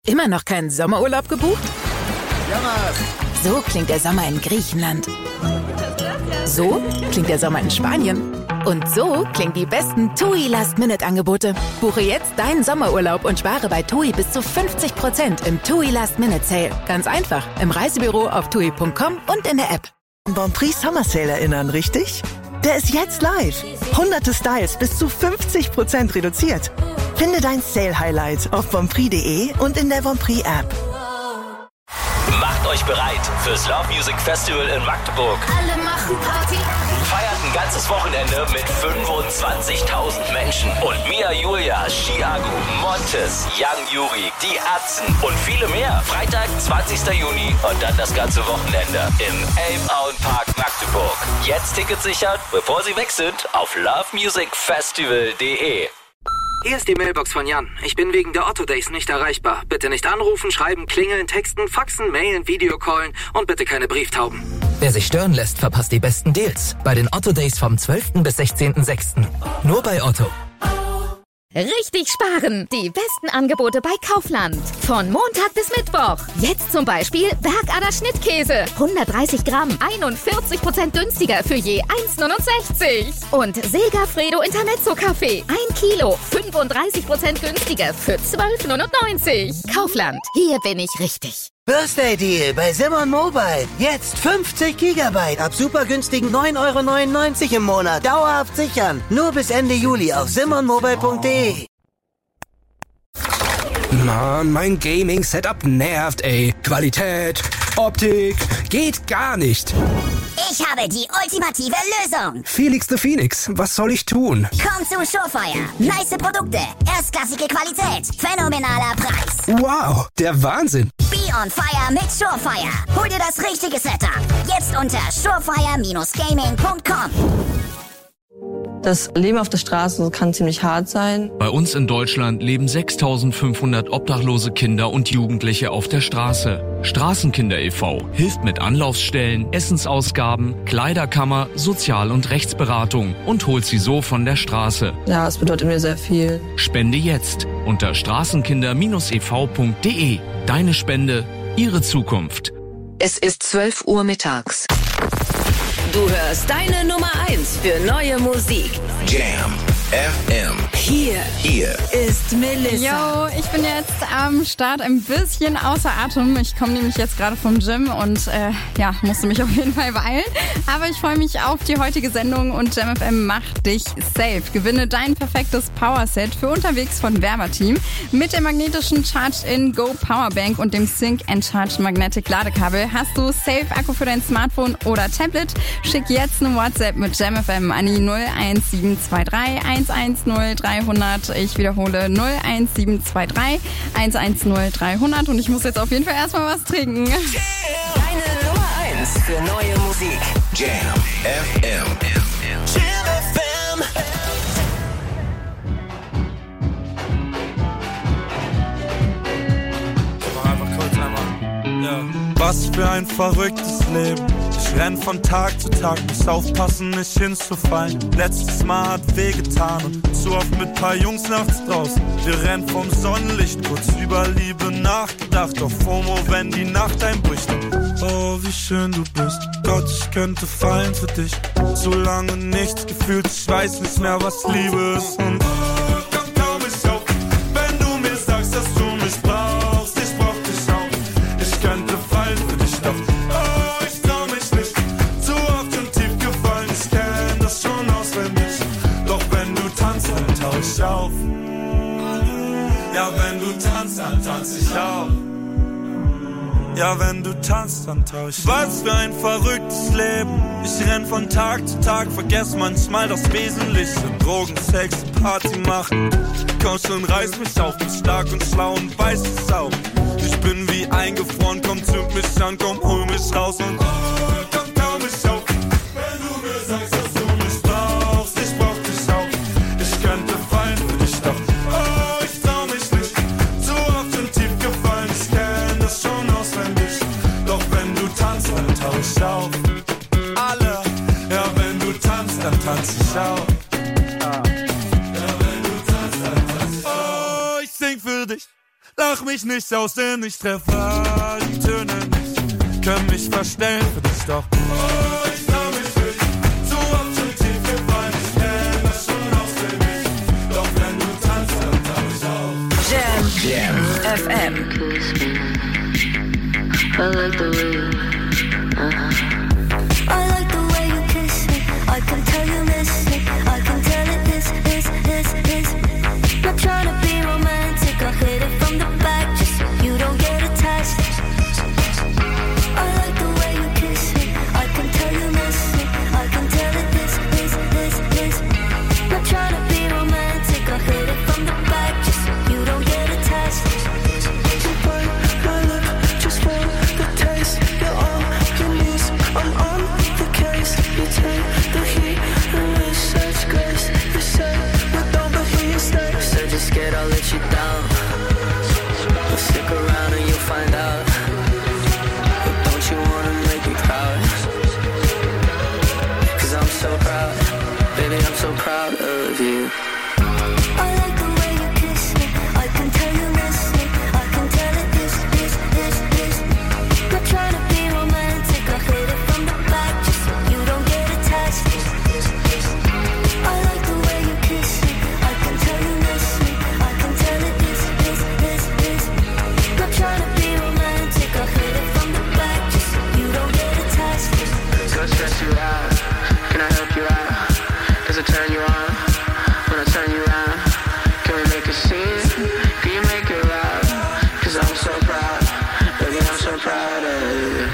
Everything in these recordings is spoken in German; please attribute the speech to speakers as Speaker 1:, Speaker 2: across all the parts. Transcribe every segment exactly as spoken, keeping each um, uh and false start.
Speaker 1: Immer noch keinen Sommerurlaub gebucht? So klingt der Sommer in Griechenland. So klingt der Sommer in Spanien. Und so klingen die besten TUI Last-Minute-Angebote. Buche jetzt deinen Sommerurlaub und spare bei TUI bis zu fünfzig Prozent im TUI Last-Minute-Sale. Ganz einfach, im Reisebüro auf tui punkt com und in der App.
Speaker 2: Bonprix Summer Sale erinnern, richtig? Der ist jetzt live. Hunderte Styles bis zu fünfzig Prozent reduziert. Finde dein Sale-Highlight auf bonprix punkt de und in der Bonprix-App.
Speaker 3: Macht euch bereit fürs Love Music Festival in Magdeburg.
Speaker 4: Alle machen Party.
Speaker 3: Feiert ein ganzes Wochenende mit fünfundzwanzigtausend Menschen. Und Mia Julia, Chiago, Montes, Young Yuri, die Atzen und viele mehr. Freitag, zwanzigster Juni und dann das ganze Wochenende im Elbauenpark Magdeburg. Jetzt Tickets sichern, bevor sie weg sind, auf love music festival punkt de.
Speaker 5: Hier ist die Mailbox von Jan. Ich bin wegen der Otto Days nicht erreichbar. Bitte nicht anrufen, schreiben, klingeln, texten, faxen, mailen, Videocallen und bitte keine Brieftauben.
Speaker 6: Wer sich stören lässt, verpasst die besten Deals. Bei den Otto Days vom zwölften bis sechzehnten sechsten Nur bei Otto.
Speaker 4: Richtig sparen. Die besten Angebote bei Kaufland. Von Montag bis Mittwoch. Jetzt zum Beispiel Bergader Schnittkäse. hundertdreißig Gramm. einundvierzig Prozent günstiger für je eins neunundsechzig. Und Segafredo Intermezzo Kaffee. ein Kilo. fünfunddreißig Prozent günstiger für zwölf neunundneunzig. Kaufland. Hier bin ich richtig.
Speaker 7: Birthday Deal bei Simon Mobile. Jetzt fünfzig Gigabyte ab super günstigen neun Euro neunundneunzig im Monat. Dauerhaft sichern. Nur bis Ende Juli auf simon mobile punkt de.
Speaker 8: Mann, mein Gaming-Setup nervt, ey. Qualität, Optik, geht gar nicht.
Speaker 9: Ich habe die ultimative Lösung.
Speaker 8: Felix the Phoenix, was soll ich tun?
Speaker 9: Komm zu Surefire. Nice Produkte, erstklassige Qualität, phänomenaler Preis.
Speaker 8: Wow, der Wahnsinn.
Speaker 9: Be on fire mit Surefire. Hol dir das richtige Setup. Jetzt unter surefire Bindestrich gaming punkt com.
Speaker 10: Das Leben auf der Straße kann ziemlich hart sein.
Speaker 11: Bei uns in Deutschland leben sechstausendfünfhundert obdachlose Kinder und Jugendliche auf der Straße. Straßenkinder e V hilft mit Anlaufstellen, Essensausgaben, Kleiderkammer, Sozial- und Rechtsberatung und holt sie so von der Straße.
Speaker 10: Ja, es bedeutet mir sehr viel.
Speaker 11: Spende jetzt unter straßenkinder Bindestrich e v punkt de. Deine Spende, ihre Zukunft.
Speaker 12: Es ist zwölf Uhr mittags. Du hörst deine Nummer eins für neue Musik.
Speaker 3: Jam F M.
Speaker 12: Hier,
Speaker 3: Hier
Speaker 12: ist Melissa.
Speaker 13: Yo, ich bin jetzt am Start ein bisschen außer Atem. Ich komme nämlich jetzt gerade vom Gym und äh, ja, musste mich auf jeden Fall beeilen. Aber ich freue mich auf die heutige Sendung und Jam F M macht dich safe. Gewinne dein perfektes Powerset für unterwegs von Werber-Team mit der magnetischen Charged-in-Go Powerbank und dem Sync and Charge Magnetic Ladekabel. Hast du safe Akku für dein Smartphone oder Tablet? Schick jetzt eine WhatsApp mit Jam F M an die null eins sieben zwei drei eins eins null dreihundert. Ich wiederhole null eins sieben zwei drei eins eins null dreihundert und ich muss jetzt auf jeden Fall erstmal was trinken.
Speaker 12: Deine Nummer eins für neue Musik.
Speaker 3: Jam F M. Jam F M.
Speaker 14: Mach einfach kurz einmal. Ja. Was für ein verrücktes Leben. Ich renn von Tag zu Tag, muss aufpassen, nicht hinzufallen. Letztes Mal hat wehgetan und zu oft mit paar Jungs nachts draußen. Wir rennen vom Sonnenlicht, kurz über Liebe nachgedacht. Auf FOMO, wenn die Nacht einbricht. Oh, wie schön du bist. Gott, ich könnte fallen für dich. So lange nichts gefühlt, ich weiß nicht mehr, was Liebe ist. Und oh, komm, komm ich auf, wenn du mir sagst, dass du mich brauchst. Ich brauch dich auch, ich könnte fallen für dich, doch oh, ich trau mich nicht. Zu oft und tief gefallen, ich kenn das schon auswendig. Doch wenn du tanzt, dann tau ich auf. Ja, wenn du tanzt, dann tanz ich auch. Ja, wenn du tanzt, dann tau ich. Was für ein verrücktes Leben. Ich renn von Tag zu Tag, vergess manchmal das Wesentliche. Drogen, Sex, Party machen. Komm schon, reiß mich auf, bin stark und schlau und weiß es auch. Ich bin wie eingefroren, komm, zünd mich an, komm, hol mich raus und oh, komm, komm mich auf. Wenn du mir sagst, dass du mich brauchst, ich brauch dich auch. Ich könnte fallen für dich, doch oh, ich trau mich nicht. Zu oft und tief gefallen, ich kenn das schon auswendig. Doch wenn du tanzt, dann tau ich auf. Alle, ja, wenn du tanzt, dann tanz ich auf. Ja, wenn du tanzt, dann tanz ich auf. Oh, ich sing für dich, lach mich mich nicht aussehen, ich treffe die Töne nicht. Können mich verstellen für dich doch. Oh, ich trau mich nicht, zu oft zu tief gefallen. Ich kenn das schon auswendig. Doch wenn du tanzt, dann tau ich auch.
Speaker 1: Jam, Jam F M.
Speaker 15: I like the way you, uh-huh. I like the way you kiss me. I can tell you miss me. I can tell it is, is, is, is. Not trying to be romantic. I hit it from the back just so you don't get attached. I like the way you kiss me. I can tell you miss me. I can tell it is, is, is, is. Not trying to be romantic. I hit it from the back just so you don't get attached. You bite my lip just for the taste. You're on your knees. I'm on the case. You take the heat and with such grace. You say we're done, but here you stay. Said you're scared I'll let you down. Well, stick around and you'll find out. But don't you wanna make me proud? Cause I'm so proud. Baby, I'm so proud of you. I like the way you kiss me. I can tell you miss me. I can tell it is, is, is, is. Not trying to be romantic. I hit it from the back just so you don't get attached. I like the way you kiss me. I can tell you miss me. I can tell it is, is, is, is. Not trying to be romantic. I hit it from the back just so you don't get attached.
Speaker 16: Go stress you out. Can I help you out? Does it turn you on? When I turn you around, can we make a scene? Can you make it loud? Cause I'm so proud. Baby, I'm so proud of you.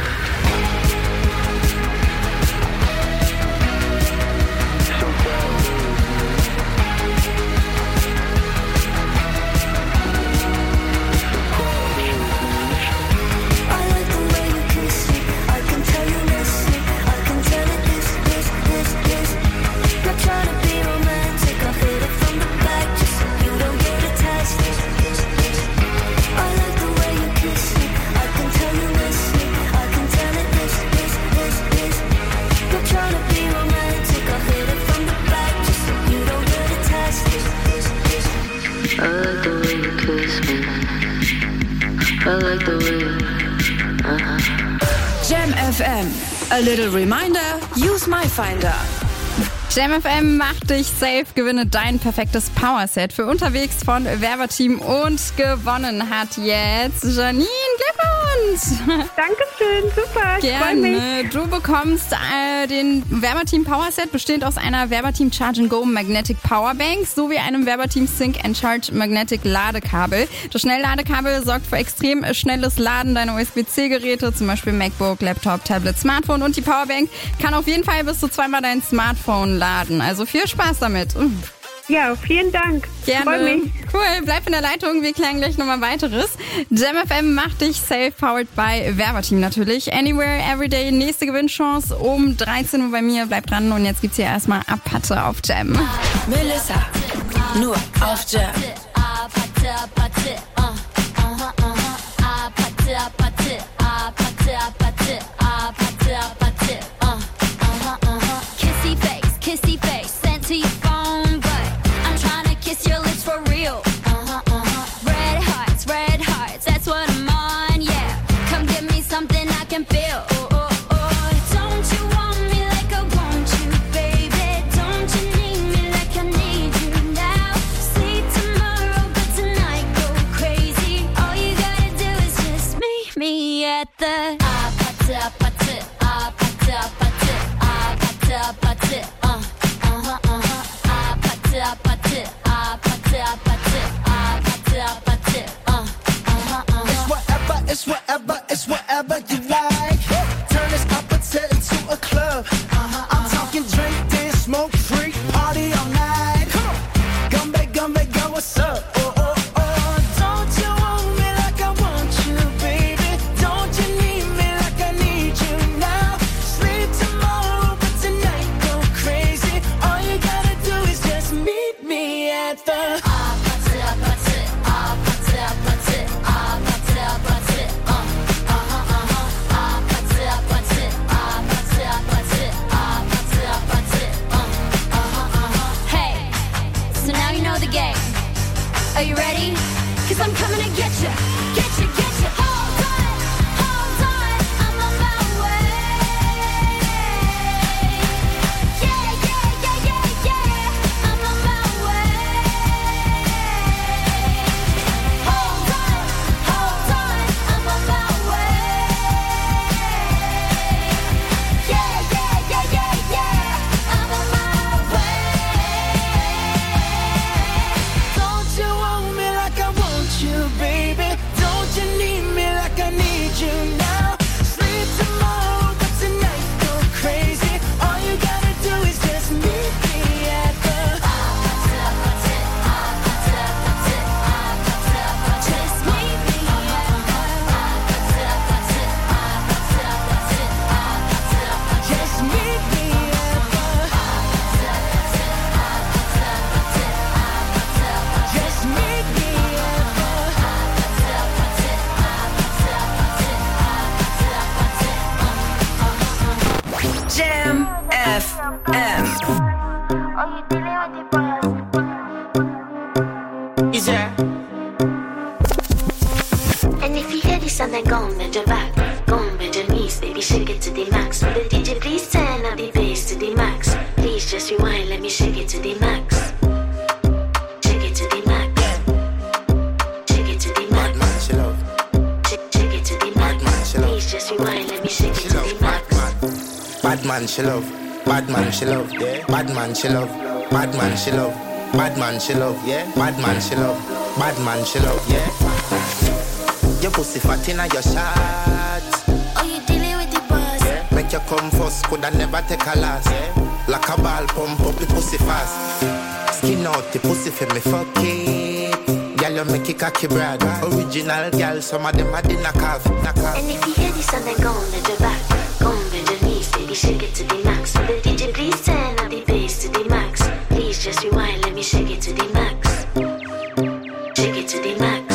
Speaker 15: I like the way you kiss me. I can tell you miss me. I can tell it is, is, is, is. Not trying to be romantic. I hit it from the back just so you don't get attached. I like the way you kiss me. I can tell you miss me. I can tell it is, is, is, is. Not trying to be romantic. I hit it from the back just so you don't get attached.
Speaker 16: I like the way you kiss me. I like the way you, uh-huh.
Speaker 1: Jam F M. A little reminder, use my finder.
Speaker 13: Jam F M macht dich safe, gewinne dein perfektes Powerset für unterwegs von Werberteam und gewonnen hat jetzt Janine. Glückwunsch!
Speaker 17: Dankeschön, super, ich freu mich.
Speaker 13: Gerne. Du bekommst äh, den Werberteam Powerset, bestehend aus einer Werberteam Charge and Go Magnetic Powerbank sowie einem Werberteam Sync and Charge Magnetic Ladekabel. Das Schnellladekabel sorgt für extrem schnelles Laden deiner U S B C Geräte, zum Beispiel MacBook, Laptop, Tablet, Smartphone, und die Powerbank kann auf jeden Fall bis zu zweimal dein Smartphone laden. Also viel Spaß damit.
Speaker 17: Ja, vielen Dank.
Speaker 13: Gerne.
Speaker 17: Freu mich.
Speaker 13: Cool, bleib in der Leitung, wir klären gleich nochmal weiteres. Jam F M macht dich safe, powered by Werberteam natürlich. Anywhere, Everyday, nächste Gewinnchance um dreizehn Uhr bei mir. Bleib dran und jetzt gibt's hier erstmal Apatte auf Jam.
Speaker 1: Melissa, nur auf Jam.
Speaker 15: Kissy face, kissy face, sent to your phone, but I'm trying to kiss your lips for real. Uh-huh, uh-huh. Red hearts, red hearts, that's what I'm on, yeah. Come give me something I can feel. Oh, oh, oh. Don't you want me like I want you, baby? Don't you need me like I need you now? See tomorrow, but tonight go crazy. All you gotta do is just meet me at the Apatte, Apatte, Apatte, Apatte, Apatte, Apatte, uh, uh-huh, uh-huh. Apatte, Apatte, Apatte, Apatte, Apatte, Apatte, uh, uh-huh, uh-huh.
Speaker 18: It's whatever, it's whatever, it's whatever you like. Turn this Apatte into a club. Uh-huh, I'm talking drink, dance, smoke, freak, party all night. Come on, come back, come back, go, what's up? Oh, oh, oh, don't you want me like I want you, baby? Don't you need me like I need you now? Sleep tomorrow, but tonight go crazy. All you gotta do is just meet me at the
Speaker 15: Apatte, Apatte, Apatte, Apatte, Apatte, Apatte, uh, uh-huh, uh-huh. this and then go and bend your back. Go and bend your knees, baby, shake it to the max. Will the D J please turn up the bass to the max? Please just rewind, let me shake it to the max. Shake it to the max. Shake it to the max.
Speaker 18: Bad man, she love.
Speaker 15: Shake, shake it to the max.
Speaker 18: Bad man, she love.
Speaker 15: Please just rewind, let me shake it to the max.
Speaker 18: Bad man, she love. Bad man, she love. Yeah. Bad man, she love. Bad man, she love. Bad man, she love. Yeah. Bad man, she love. Bad man, she love. Yeah. Your pussy fat inna your shots.
Speaker 15: Oh, you dealing with the boss?
Speaker 18: Yeah. Make you come first, coulda never take a last. Yeah. Like a ball, pump up the pussy fast. Skin out the pussy for me, fuck it. Girl, you make it cocky brag. Original girl, some of them are the knockoff. Knockoff.
Speaker 15: And if you hear this and then go and bend your back. Go and bend your knees, baby, shake it to the max. Will the D J please turn up the bass to the max? Please just rewind, let me shake it to the max. Shake it to the max.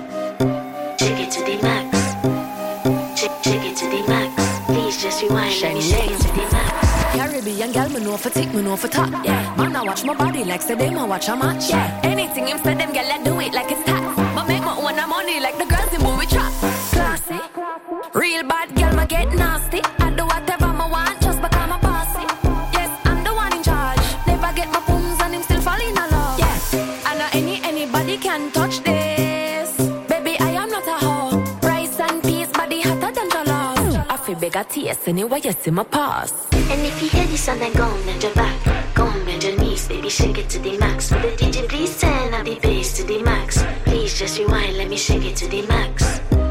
Speaker 15: Shake it to the max. Shake, shake it to the max. Please just rewind, let me shake it to the max.
Speaker 19: Caribbean girl, me know for tick, me know for top. Yeah, man, I watch my body like say them I watch a match. Yeah, anything him say them girl, I do it like it's tax. But make my own money like the girls in movie trap. Classy, real bad girl, me get nasty. I do whatever I want just because I'm a bossy. Yes, I'm the one in charge. Never get my pums and him still fall in love. Yeah, I know any anybody can touch this. Baby, I am not a hoe. Rice and peas, body hotter than jollof. I feel bigger taste anyway you see my pass.
Speaker 15: And if you hear this and then go and bend your back. Go and bend your knees, baby, shake it to the max. Will the D J please turn up the bass to the max? Please just rewind, let me shake it to the max.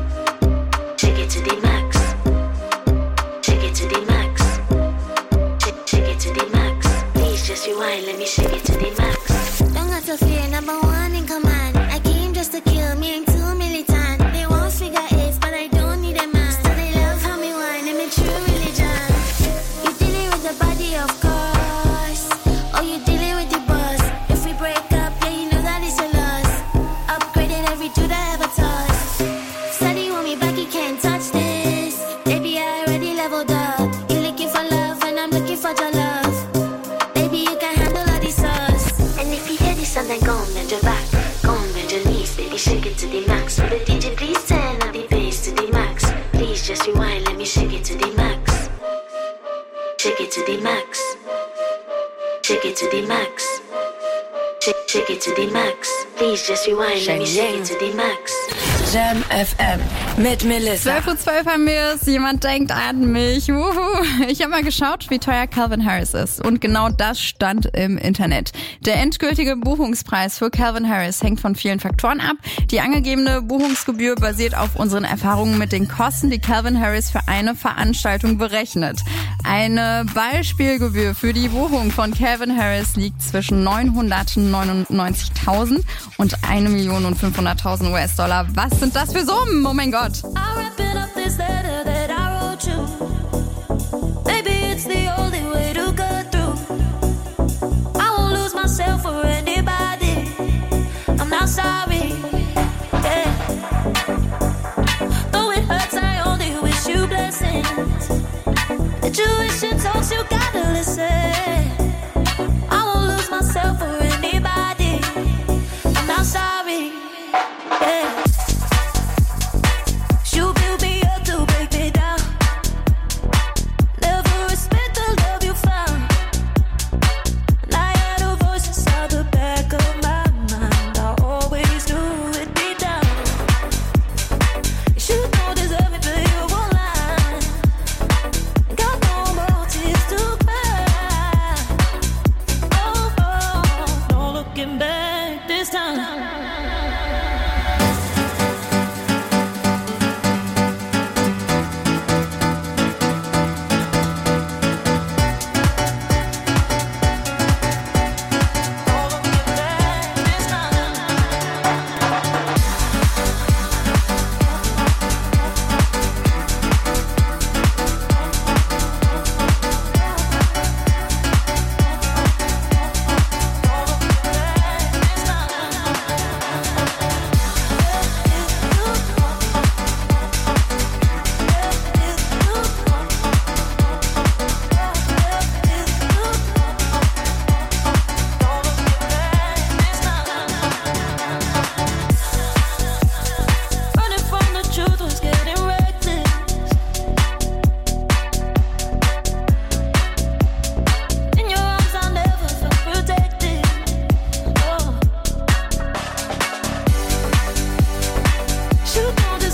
Speaker 15: Shake it to the max. Shake it to the max. Shake, shake it to the max. Please just rewind, let me shake it to the max.
Speaker 20: Don't got to fear, number one in command. I came just to kill me, ain't too militant. They won't figure eight, but I don't need a man. Still they love how me whine, I'm a true religion. You dealing with the body, of course. Oh, you dealing with the boss. If we break up, yeah, you know that it's a loss. Upgraded every dude I ever touched. Steady want me back, you can't touch this. Baby, I already leveled up. You're looking for love, and I'm looking for your love. Baby, you can handle all these sauce.
Speaker 15: And if you hear this and then go and bend your back. Go and bend your knees, baby, shake it to the max. Will the D J please turn up the bass to the max? Please just rewind, let me shake it to the max. Shake it to the max. Shake it to the max. Shake, shake it to the max. Please just rewind, let me shake it to the max.
Speaker 19: Jam F M mit Melissa.
Speaker 13: zwölf Uhr zwölf haben wir es. Jemand denkt an mich. Wuhu. Ich habe mal geschaut, wie teuer Calvin Harris ist. Und genau das stand im Internet. Der endgültige Buchungspreis für Calvin Harris hängt von vielen Faktoren ab. Die angegebene Buchungsgebühr basiert auf unseren Erfahrungen mit den Kosten, die Calvin Harris für eine Veranstaltung berechnet. Eine Beispielgebühr für die Buchung von Calvin Harris liegt zwischen neunhundertneunundneunzigtausend und eine Million und fünfhunderttausend U S-Dollar. Was sind das für Summen? Oh mein Gott.
Speaker 15: Intuition talks, you gotta listen. I won't lose myself for anybody. I'm not sorry. Yeah. You build me up to break me down. Never respect the love you found. And I had a voice inside the back of my mind. I always knew it'd be down. You don't deserve me, but you won't lie. Got no more tears to cry.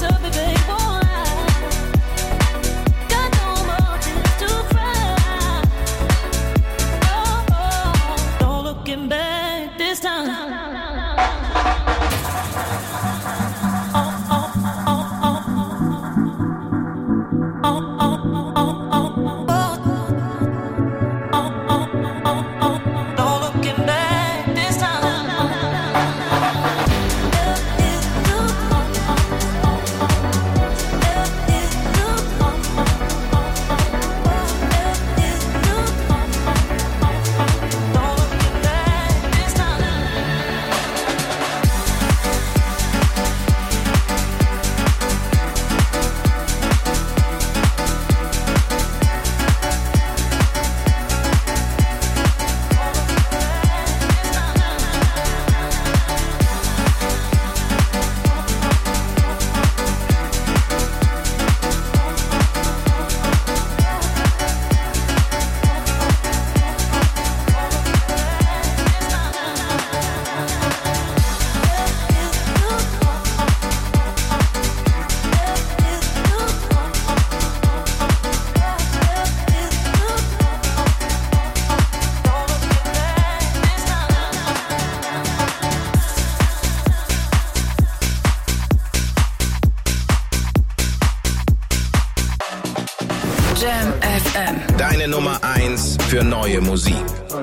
Speaker 12: Jam F M.
Speaker 3: Deine Nummer eins für neue Musik.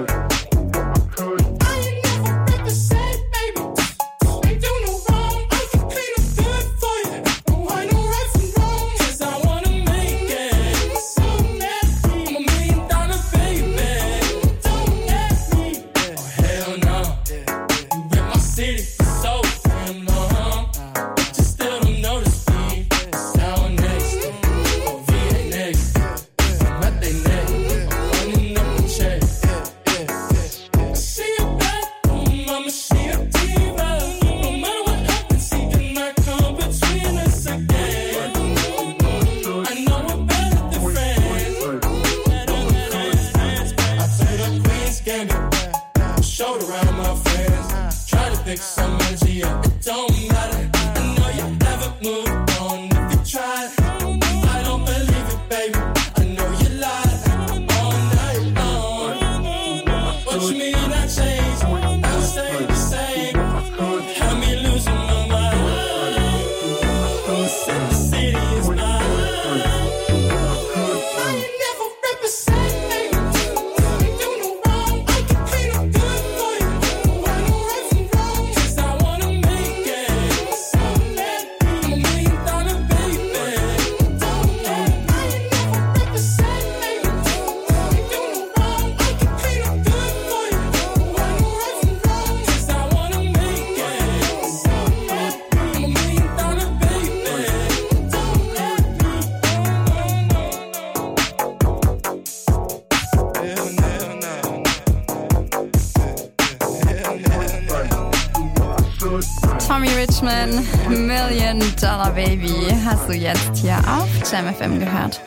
Speaker 13: Tommy Richman, Million Dollar Baby, hast du jetzt hier auf Jam F M gehört.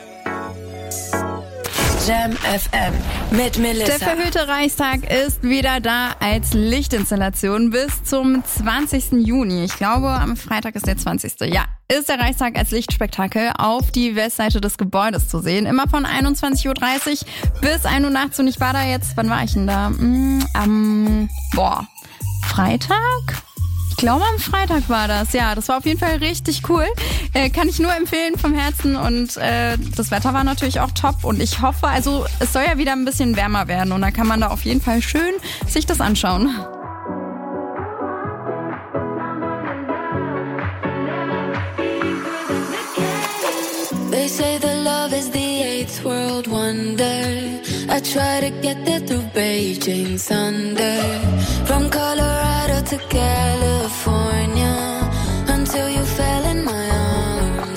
Speaker 12: Jam F M mit Melissa.
Speaker 13: Der verhüllte Reichstag ist wieder da als Lichtinstallation bis zum zwanzigsten Juni. Ich glaube, am Freitag ist der zwanzigste Ja, ist der Reichstag als Lichtspektakel auf die Westseite des Gebäudes zu sehen. Immer von einundzwanzig Uhr dreißig bis ein Uhr nachts. Und ich war da jetzt, wann war ich denn da? Hm, am, boah, Freitag? Ich glaube, am Freitag war das. Ja, das war auf jeden Fall richtig cool. Äh, kann ich nur empfehlen vom Herzen. Und äh, das Wetter war natürlich auch top. Und ich hoffe, also es soll ja wieder ein bisschen wärmer werden. Und da kann man da auf jeden Fall schön sich das anschauen.
Speaker 15: They say that love is the eighth world wonder. I try to get there through Beijing thunder. From Colorado to California, until you fell in my arms.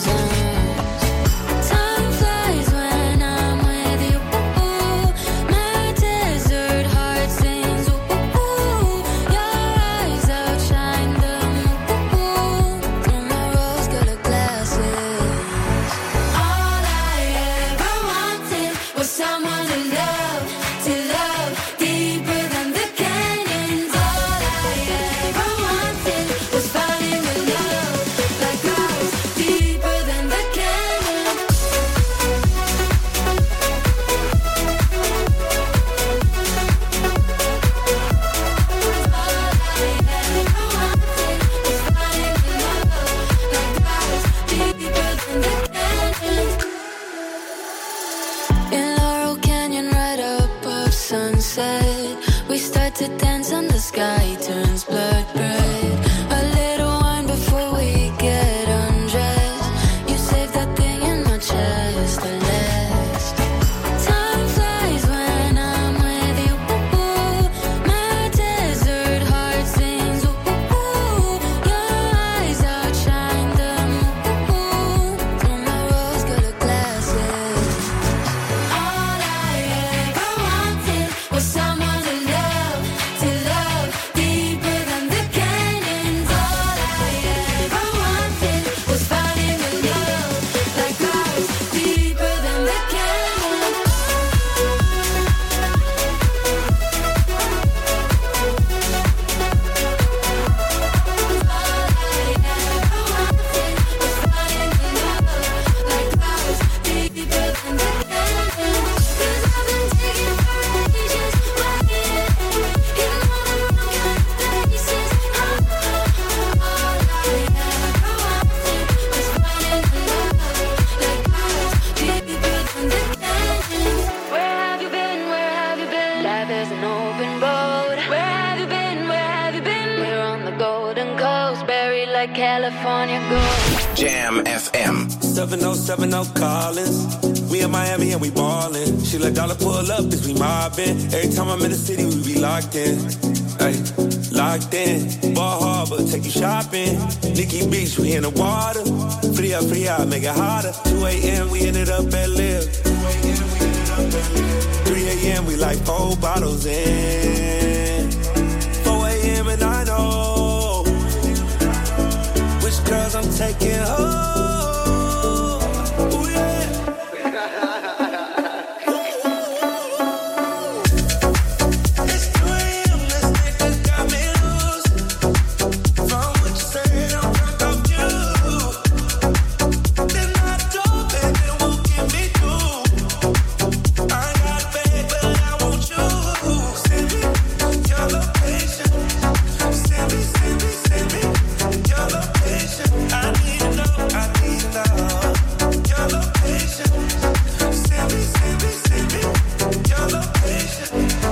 Speaker 15: Time flies when I'm with you. My desert heart sings. Your eyes outshine the moon through my rose-colored glasses. All I ever wanted was someone to love, to love deeper than the canyons. All I ever wanted deeper than the canyon. In Laurel Canyon, right above sunset, we start to dance and the sky turns blood red. A little wine before we get undressed. You save that thing in my chest, the last. Time flies when I'm with you. Ooh, my desert heart sings. Ooh, your eyes outshine the moon. Through my rose-colored glasses. All I ever wanted was someone to love, to love deeper than the canyons. All I ever wanted was finding a love like ours, deeper than the canyons. Where have you been? Where have you been? Life is an open boat. Where have you been? Where have you been? We're on the Golden Coast, buried like California gold.
Speaker 3: Jam F M.
Speaker 14: seven oh seven oh Collins. We in Miami and we ballin'. She let dollar pull up as we mobbin'. Every time I'm in the city, we be locked in. Ay, locked in. Ball Harbor, take you shopping. Nikki Beach, we in the water. Free up, free out, make it harder. two a.m. we ended up at Live. three a.m. we like four bottles in. four a.m. and I know which girls I'm taking home. Ooh, yeah. It's two a.m. this nigga got me loose. From what you said, I'm drunk off you. Then I told baby, won't get me through. I got bad, but I want you. Send me your location. Send me, send me, send me your location. I need to know, I need to know your location. Send me, send me, send me your location.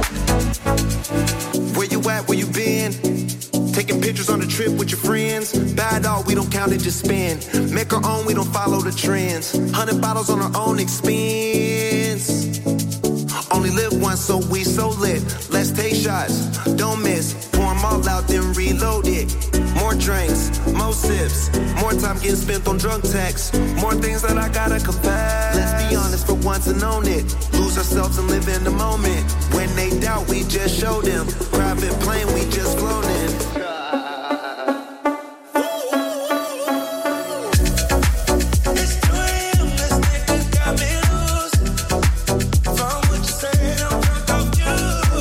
Speaker 21: Where you at, where you been? Taking pictures on the trip with your friends. Bad dog, we don't count it, just spend. Make our own, we don't follow the trends. Hundred bottles on our own expense. Only live once, so we so lit. Let's take shots, don't miss. Pour 'em all out, then reload it. More drinks, more sips. More time getting spent on drunk texts. More things that I gotta confess. Let's be honest for once and own it. Lose ourselves and live in the moment. When they doubt, we just show them. Private plane, we just flown in.
Speaker 14: It's two a.m. this nigga got me loose. From what you said, I'm drunk off you.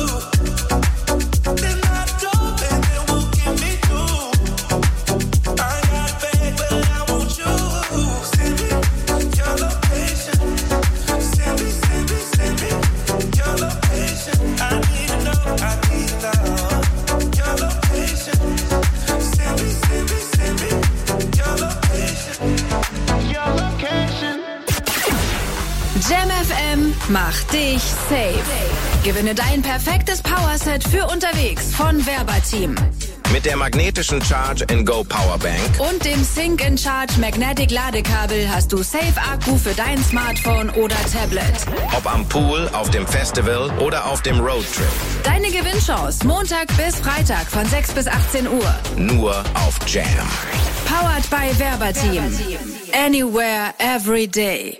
Speaker 14: Then I told baby, won't get me through. I got bad, but I want you. Send me your location. Send me, send me, send me your location. I need to know, I need to know your location. Send me, send me, send me your location. Your location.
Speaker 1: Jam F M macht dich safe. Gewinne dein perfektes Powerset für unterwegs von Verbateam.
Speaker 3: Mit der magnetischen Charge and Go Powerbank
Speaker 1: Und dem Sync in Charge Magnetic Ladekabel hast du Safe Akku für dein Smartphone oder Tablet.
Speaker 3: ob am Pool, auf dem Festival oder auf dem Roadtrip.
Speaker 1: Deine Gewinnchance Montag bis Freitag von sechs bis achtzehn Uhr.
Speaker 3: Nur auf Jam.
Speaker 1: Powered by Verbateam. Anywhere, every day.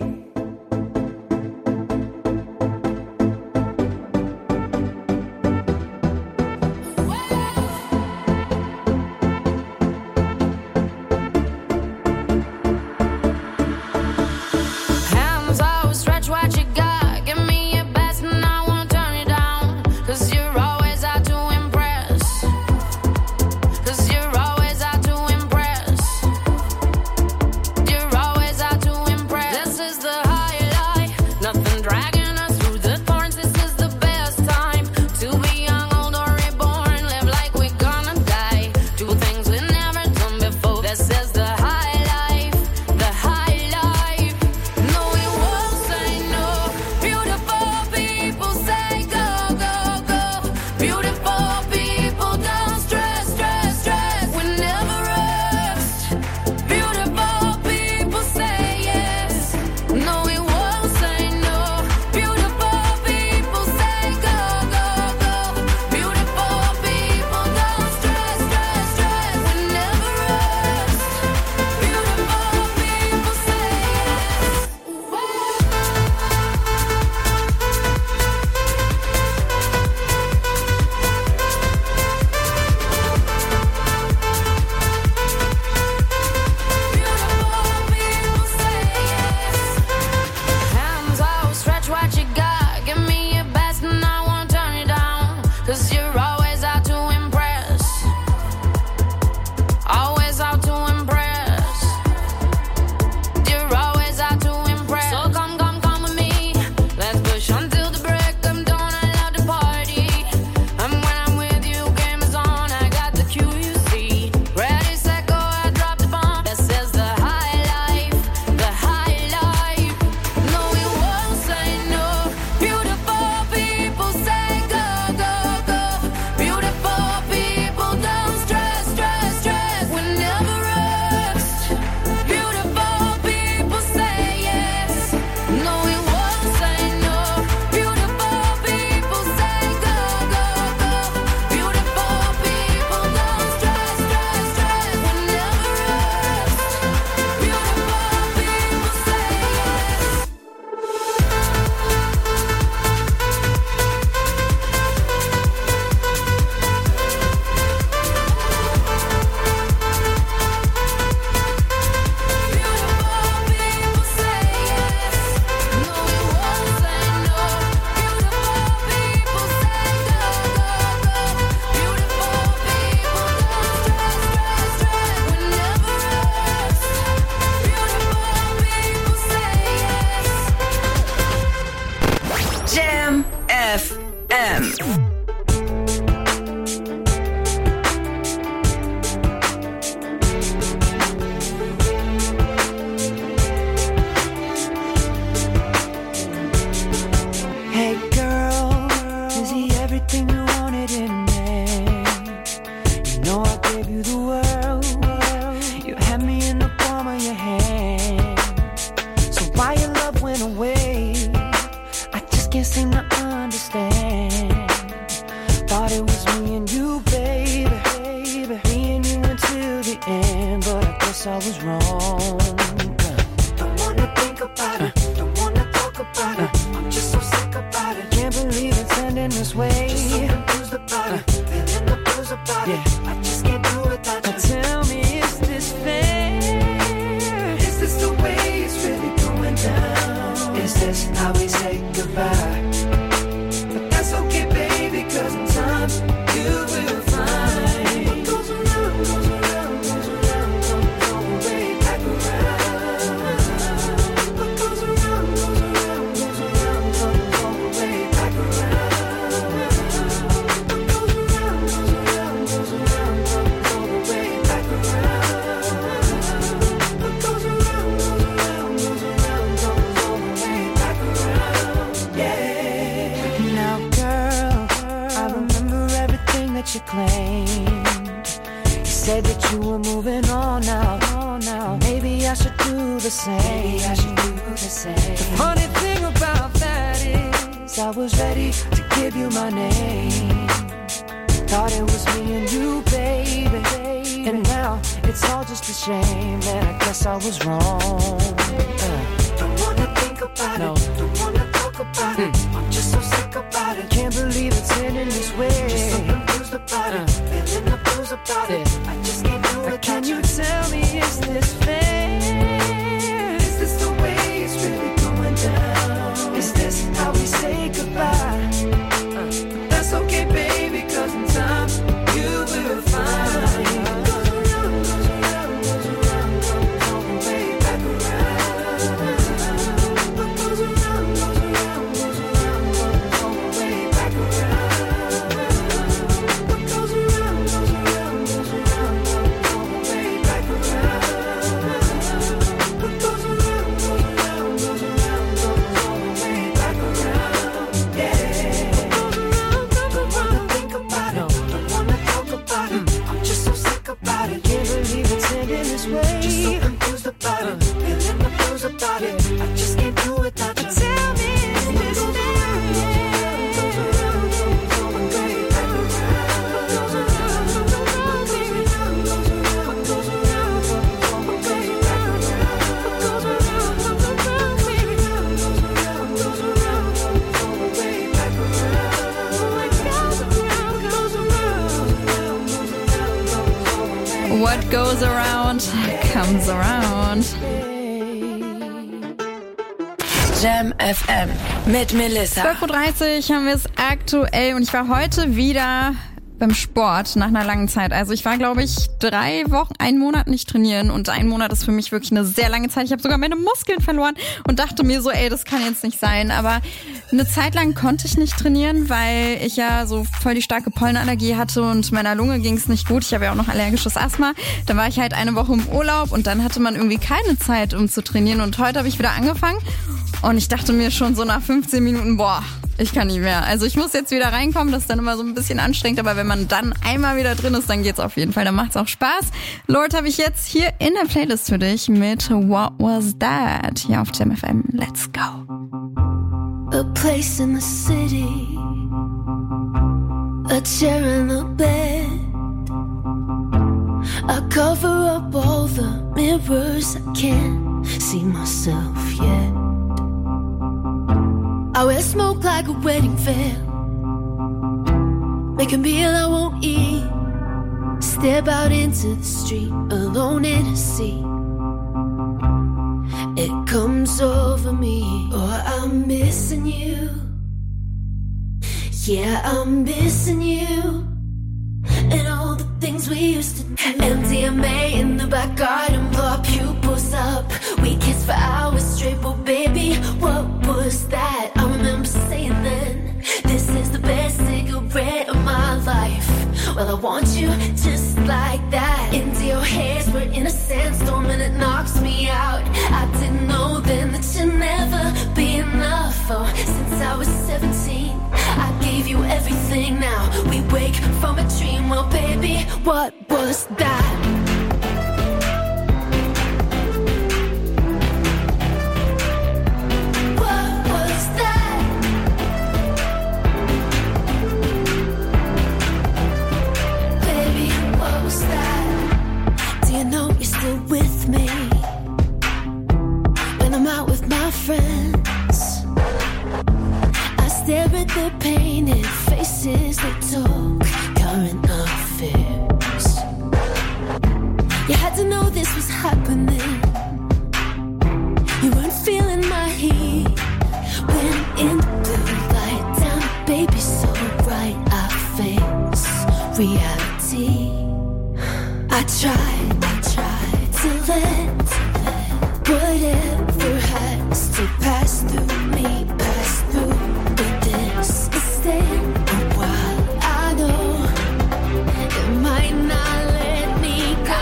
Speaker 15: Hands out, stretch what you got. Give me your best and I won't turn you down. Cause you're always out to impress. Cause you're always out to impress. You're always out to impress. This is the
Speaker 2: same. Maybe I should do the same. The funny thing about that is I was ready to give you my name. Thought it was me and you, baby. And now it's all just a shame. And I guess I was wrong. uh. Don't wanna think about no. it. Don't wanna talk about mm. it. I'm just so sick about it. Can't believe it's ending this way. Just so confused about uh. it. Feeling the blues about yeah. it. I just can't do it. Can you tell me, is this fair? Is this the way it's really going down? Is this how we say goodbye? Uh. That's okay, baby, cause in time you will find.
Speaker 13: What goes around, comes around.
Speaker 12: Jam F M mit Melissa.
Speaker 13: zwölf Uhr dreißig haben wir es aktuell und ich war heute wieder beim Sport nach einer langen Zeit. Also ich war, glaube ich, drei Wochen, einen Monat nicht trainieren und ein Monat ist für mich wirklich eine sehr lange Zeit. Ich habe sogar meine Muskeln verloren und dachte mir so, ey, das kann jetzt nicht sein. Aber eine Zeit lang konnte ich nicht trainieren, weil ich ja so voll die starke Pollenallergie hatte und meiner Lunge ging es nicht gut. Ich habe ja auch noch allergisches Asthma. Da war ich halt eine Woche im Urlaub und dann hatte man irgendwie keine Zeit, um zu trainieren. Und heute habe ich wieder angefangen und ich dachte mir schon so nach fünfzehn Minuten, boah, ich kann nicht mehr. Also ich muss jetzt wieder reinkommen, das ist dann immer so ein bisschen anstrengend, aber wenn man dann einmal wieder drin ist, dann geht's auf jeden Fall, dann macht's auch Spaß. Lord habe ich jetzt hier in der Playlist für dich mit What Was That? Hier auf Jam F M. Let's go.
Speaker 20: A place in the city, a chair and a bed. I cover up all the mirrors, I can't see myself yet. I wear smoke like a wedding veil, make a meal I won't eat, step out into the street alone in a sea. It comes over me, oh, I'm missing you. Yeah, I'm missing you. And all the things we used to do. M D M A in the back garden, blow our pupils up. We kissed for hours straight, but baby, what was that? I remember saying then, this is the best cigarette of my life. Well, I want you just like that. Into your hairs, we're in a sandstorm and it knocks me out. I didn't know then that you'd never be enough. Oh, since I was seventeen, I gave you everything. Now we wake from a dream. Well, baby, what was that? What was that? Baby, what was that? Do you know you're still with me when I'm out with my friends? I stare at the painted faces that talk current affairs. You had to know this was happening. You weren't feeling my heat when in the blue light down, baby, so right I face reality. I tried, I tried to let, to let whatever has to pass through me, pass through. But this is staying a while. I know it might not let me go.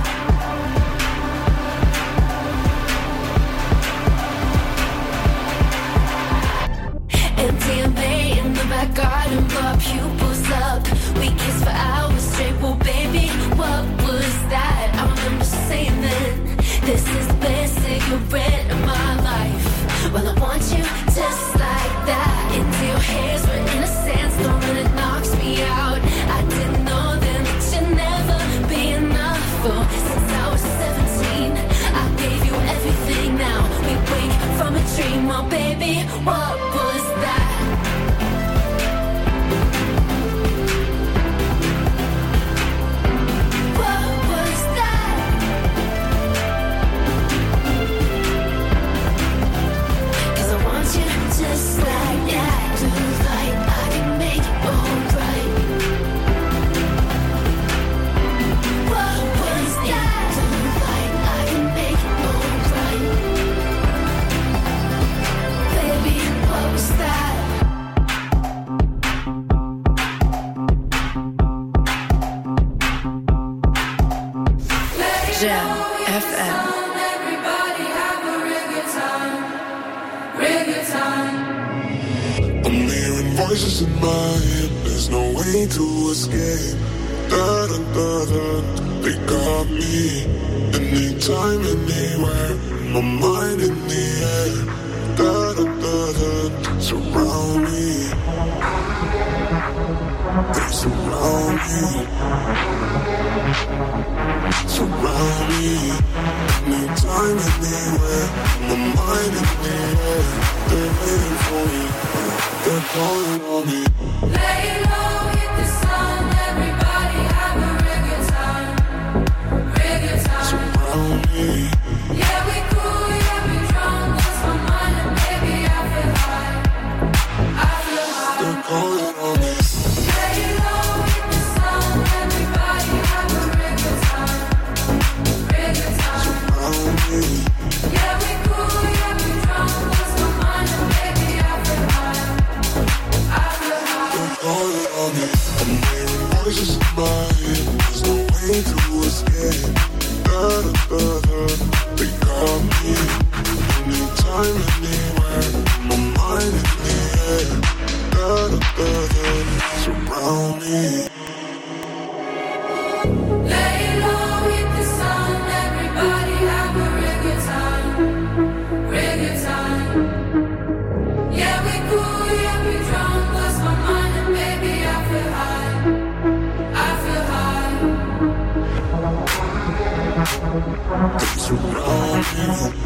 Speaker 20: M D M A in the back garden, blow our pupils up. We kissed for hours straight. Well, baby, what was that?
Speaker 19: Baby, what was that? What was that? 'Cause I want you just like that. Do like I can make it alright. What was that? Do like I can make it alright. Baby, what was that?
Speaker 12: Jam F M.
Speaker 19: Everybody have a real good time. Real good time.
Speaker 5: I'm hearing voices in my head, there's no way to escape. Da da da da, they got me. Anytime, anywhere, my mind in the air. Da da da da, surround me. They surround me. Surround me. Anytime, anywhere, my mind in the air. They're waiting for me. They're calling on me.
Speaker 19: Lay low, hit the sun. Everybody have a real good time. Real good time.
Speaker 5: Surround me.
Speaker 19: Yeah, we cool, yeah, we drunk. Lost my mind and baby, I feel high. I feel high.
Speaker 5: They're calling on me.
Speaker 19: Lay low, hit the sun. Everybody have a real good time. Real good time.
Speaker 5: Surround me.
Speaker 19: Yeah, we cool, yeah, we drunk. Lost my mind and baby, I feel high. I feel high.
Speaker 5: They're calling on me. I'm hearing voices in my head, there's no way to escape. Da da da da, they got me. Anytime, anywhere, my mind in the air. Da da da da, surround me.
Speaker 19: Lay low, hit the sun. Everybody have a real good time. Real good time. Yeah, we cool, yeah, we drunk. Lost my mind and baby, I feel high. I feel high.
Speaker 5: They surround me.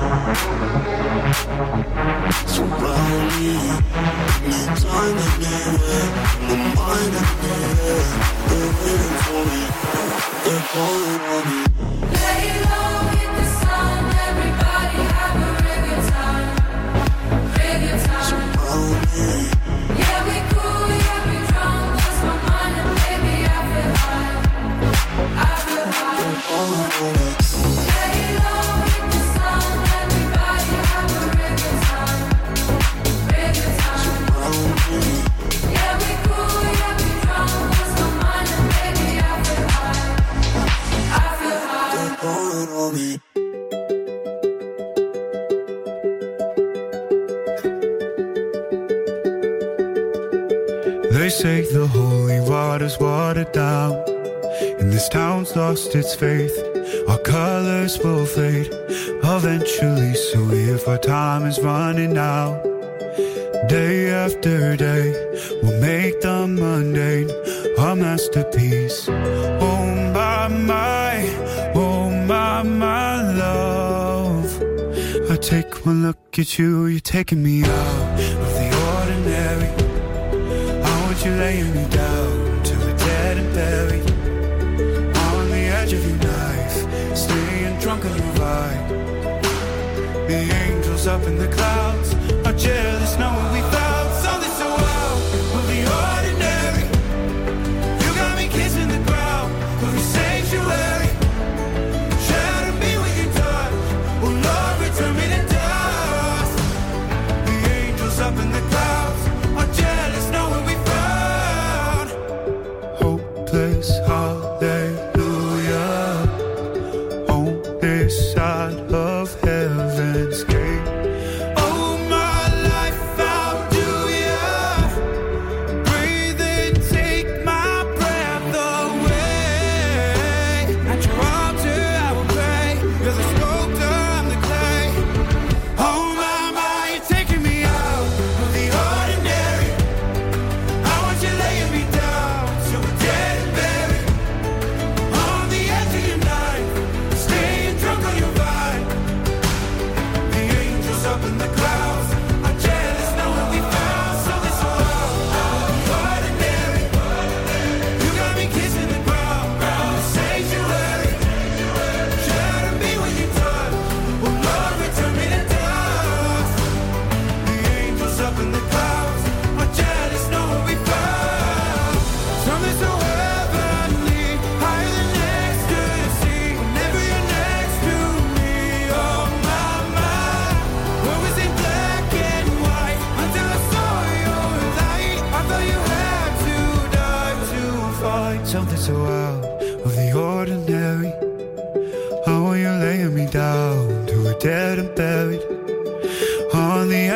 Speaker 5: Surround me. Anytime, anywhere, my mind in the air. They're waiting for me. They're calling on me.
Speaker 19: Lay low, hit the sun. Everybody have a real good time. Real good time.
Speaker 5: Surround me.
Speaker 19: Yeah, we cool, yeah, we drunk. Lost my mind and baby, I feel high. I feel high.
Speaker 5: They're calling on me.
Speaker 19: Lay low, hit the sun. Everybody have a real good time. Real good time.
Speaker 5: Surround me.
Speaker 19: Yeah, we cool, yeah, we drunk. Lost my mind and baby, I feel high. I feel high.
Speaker 5: They're calling on me.
Speaker 14: They say the holy water's watered down, and this town's lost its faith. Our colors will fade eventually, so if our time is running out, day after day, we'll make the mundane our masterpiece. Oh my, my, oh my, my love. I take one look at you, you're taking me out of the ordinary. You laying me down to a dead and buried on the edge of your knife, staying drunk on your vibe. The angels up in the clouds are jealous knowing we found something so wild of the ordinary. You got me kissing the ground of your sanctuary. Shatter me with your touch, oh Lord, return me to dust. The angels up in the clouds are jealous knowing we hallelujah on this side of heaven's gate. Oh my,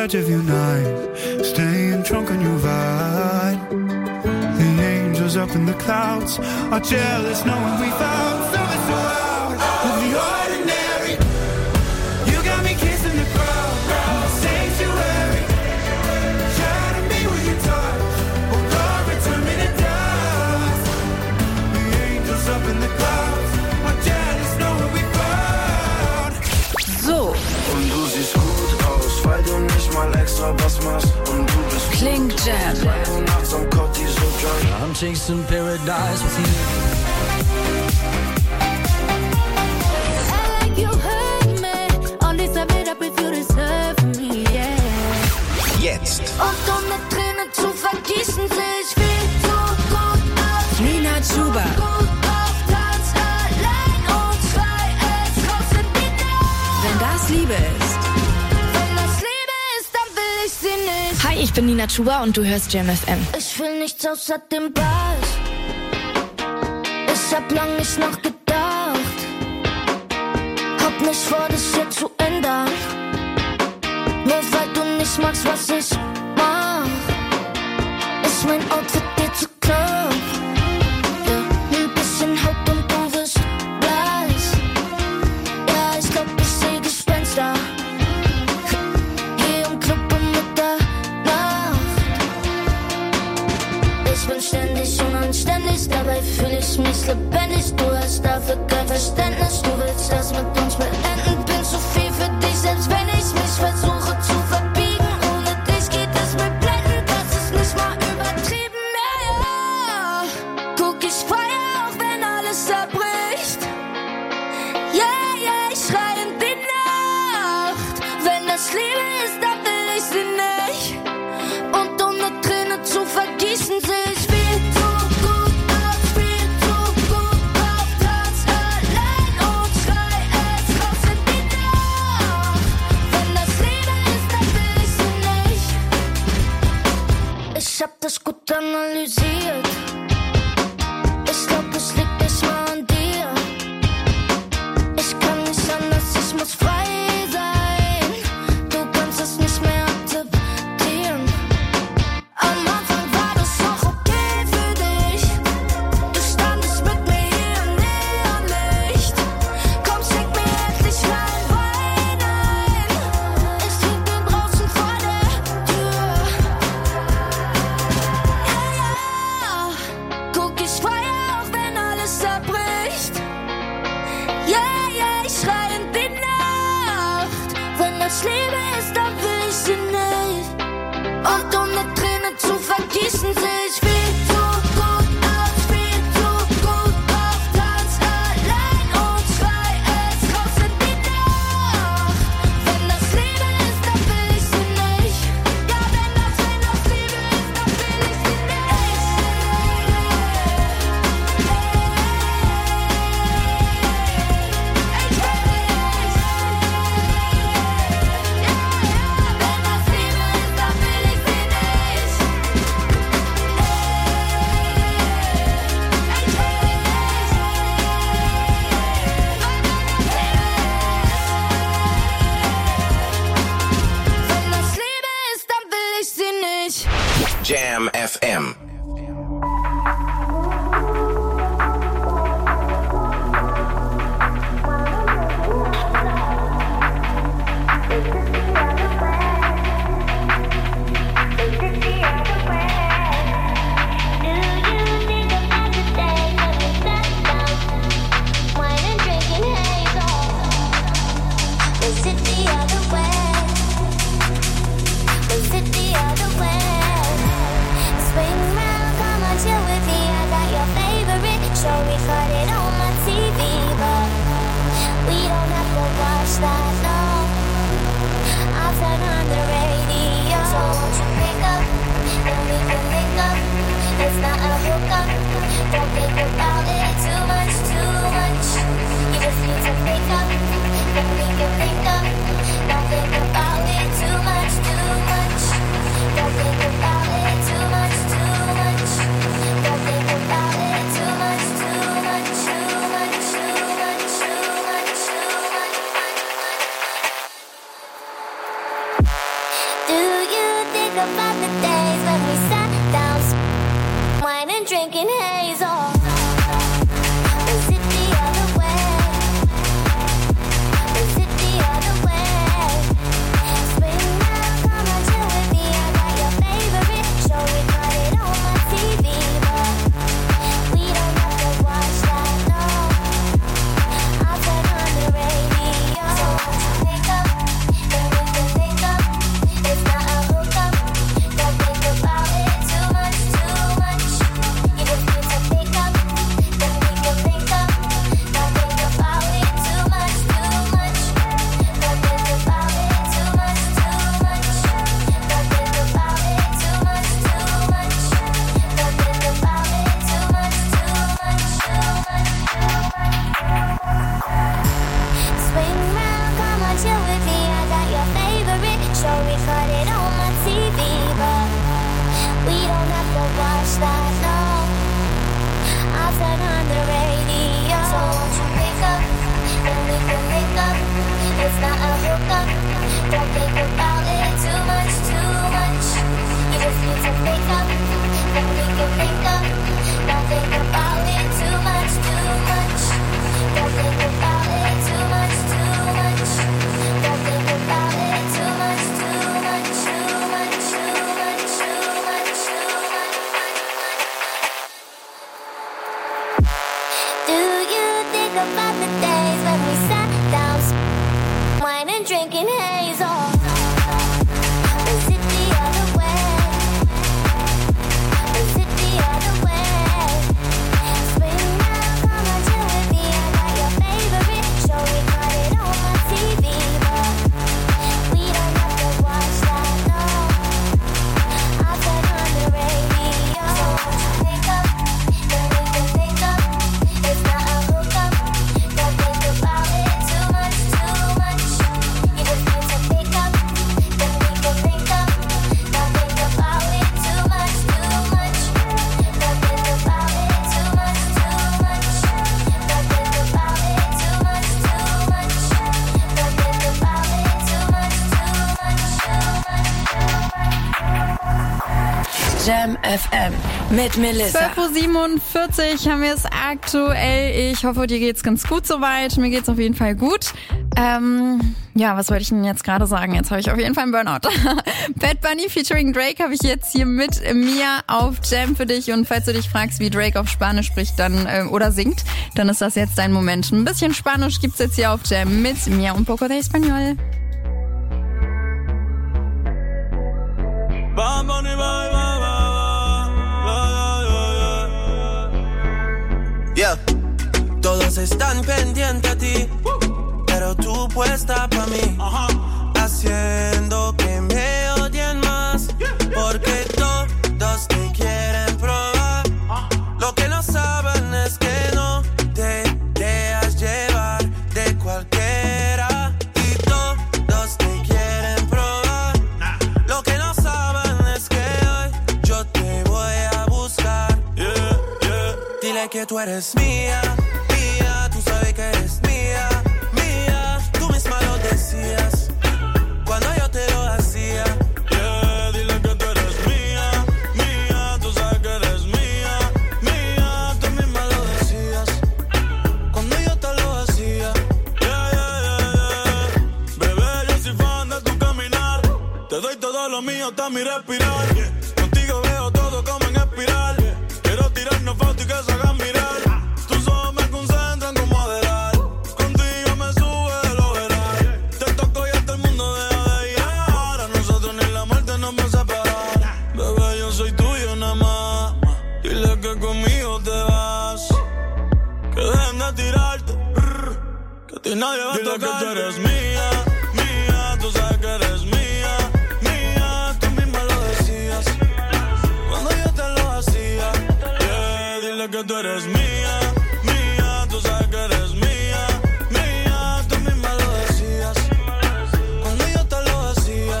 Speaker 14: search of you night, staying drunk on your vibe. The angels up in the clouds are jealous knowing we found something so out of the ordinary. You got me kissing the crowd, the sanctuary. Try to be with your touch, oh Lord, return me to dust. The angels up in the clouds are jealous knowing we found.
Speaker 1: So.
Speaker 18: Und du siehst gut aus, weil du nicht mal extra was machst. Und du bist
Speaker 1: Klingt Jam.
Speaker 18: Nachts am Cotti so drunk.
Speaker 2: I'm chasing paradise with you.
Speaker 20: I like you hurt me. All this I made up if you deserve me, yeah.
Speaker 3: Jetzt.
Speaker 20: Und um eine Träne zu vergießen, seh ich viel zu gut aus.
Speaker 1: Nina Chuba.
Speaker 20: Gut auf Tanz, allein und frei, es raus in die Nacht.
Speaker 1: Wenn das Liebe ist.
Speaker 20: Wenn das Liebe ist, dann will ich sie nicht.
Speaker 6: Hi, ich bin Nina Chuba und du hörst Jam F M.
Speaker 20: Ich will nichts außer dem Bass. Ich hab lang nicht nachgedacht. Hab nicht vor, das hier zu ändern. Nur weil du nicht magst, was ich mach. Ist mein Outfit dir zu knapp? Ja, ein bisschen Haut und du wirst blass. Ja, ich glaub, ich seh Gespenster. Hier im Club um Mitternacht. Ich bin ständig unanständig, dabei fühl ich mich lebendig. Du hast dafür kein Verständnis, du willst das mit uns beenden. Bin zu viel für dich, selbst wenn ich mich versuche zu verbiegen. Ohne dich geht es mir blendend, das ist nicht mal übertrieben. Ja, ja, guck, ich feier auch, wenn alles zerbricht. Ja, ja, ich schrei in die Nacht. Wenn das Liebe ist, dann will ich sie nicht. Und um eine Träne zu vergießen, seh ich viel zu gut aus, viel zu gut auf Tanz, allein und schrei es raus in die Nacht. Wenn das Liebe ist, dann will ich sie nicht. Ich hab das gut analysiert. Ich glaub, es liegt nicht mal an dir. Ich kann nicht anders, ich muss frei sein. Du kannst es nicht mehr akzeptieren. Am Anfang war das noch okay für dich. Du standest mit mir hier im Neonlicht. Komm, schick mir endlich rein Wein ein. Ich trink den draußen vor der Tür. Ja, ja, guck, ich feier auch, wenn alles zerbricht. Ja, ja, ich schrei in die Nacht. Wenn das Liebe ist, dann will ich sie nicht. Und um eine Träne zu vergießen, seh ich viel zu gut aus, viel zu gut auf Tanz, allein und schrei es raus in die Nacht. Wenn das Liebe ist, dann will ich sie nicht. Ja, wenn das, wenn das Liebe ist, dann will ich sie nicht. Wenn das Liebe ist, dann will ich sie nicht.
Speaker 3: Jam F M.
Speaker 20: Is it the other way? Is it the other way? Swing my about the days when we sat down, wine and drinking haze. Oh, is it the other way? Is it the other way? Spring now, come on, chill with me. I got your favorite show, we got it on my T V, but we don't have to watch that, no. I'll turn on the radio. So won't you pick up, then we can pick up. It's not a hookup, don't think about it too much, too much. You just need to pick up, then we can pick up. Don't think about it too much, too much. Don't think about it too much, too much. Don't think about it too much, too much. Don't think about it too much, too much, too much. Swing round, come on, chill with me. I got your favorite show, we got it on my T V, but we don't have to watch that, no. I'll turn on the radio. So won't you pick up, then we can pick up. It's not a hookup, don't think about it too much, too much. You just need to pick up, then we can pick up. Don't think about it too much, too much. Don't think about it too much, too much. Don't think about it too much, too much, too much, too much, too much, too much. Do you think about the days when we sat down, wine and drinking haze? Oh, is it the other way? Is it the other way? Spring now, come on, chill with me. I got your favorite show, we got it on my T V, but we don't have to watch that, no. I'll turn on the radio. So won't you pick up, then we can pick up. It's not a hookup, don't think about it too much, too much. You just need to pick up, then we can pick up. Don't think about it too much, too much. Don't think about it too much, too much. Don't think about it too much, too much. Don't think about it too much, too much, too much.
Speaker 12: Jam F M mit Melissa.
Speaker 13: zwölf Uhr siebenundvierzig haben wir es aktuell. Ich hoffe, dir geht's ganz gut soweit. Mir geht's auf jeden Fall gut. Ähm, ja, was wollte ich denn jetzt gerade sagen? Jetzt habe ich auf jeden Fall einen Burnout. Bad Bunny featuring Drake habe ich jetzt hier mit Mia auf Jam für dich. Und falls du dich fragst, wie Drake auf Spanisch spricht dann äh, oder singt, dann ist das jetzt dein Moment. Ein bisschen Spanisch gibt's jetzt hier auf Jam mit Mia un poco de español.
Speaker 14: Bad Bunny, bye, bye, bye.
Speaker 4: Yeah, todos están pendientes a ti, pero tú puesta pa' mí, haciendo que me odien más, porque todos te quieren probar. Lo que no saben es que no te dejas llevar de cualquiera, y todos te quieren probar. Lo que no saben es que hoy yo te voy a buscar. Dile que tú eres mía, mía, tú sabes que eres mía, mía, tú misma lo decías cuando yo te lo hacía.
Speaker 14: Yeah, dile que tú eres mía, mía, tú sabes que eres mía, mía, tú misma lo decías cuando yo te lo hacía. Yeah, yeah, yeah, yeah. Bebé, yo soy fan de tu caminar, te doy todo lo mío hasta mi respirar. Contigo veo todo como en espiral. Quiero tirarnos fotos y que se hagan mirar. Tus ojos me concentran como adelar. Contigo me sube de lo veral. Te toco y hasta el mundo deja de ir. Ahora nosotros ni la muerte nos va a separar. Bebé, yo soy tuyo nada más. Dile que conmigo te vas. Que dejen de tirarte. Que a ti nadie va a tocar. Dile que tú eres mía, mía. Tú sabes que eres mía, mía. Tú misma lo decías cuando yo te lo hacía. Dile que tú eres mía, mía, tú sabes que eres mía, mía, tú misma lo decías cuando yo te lo hacía.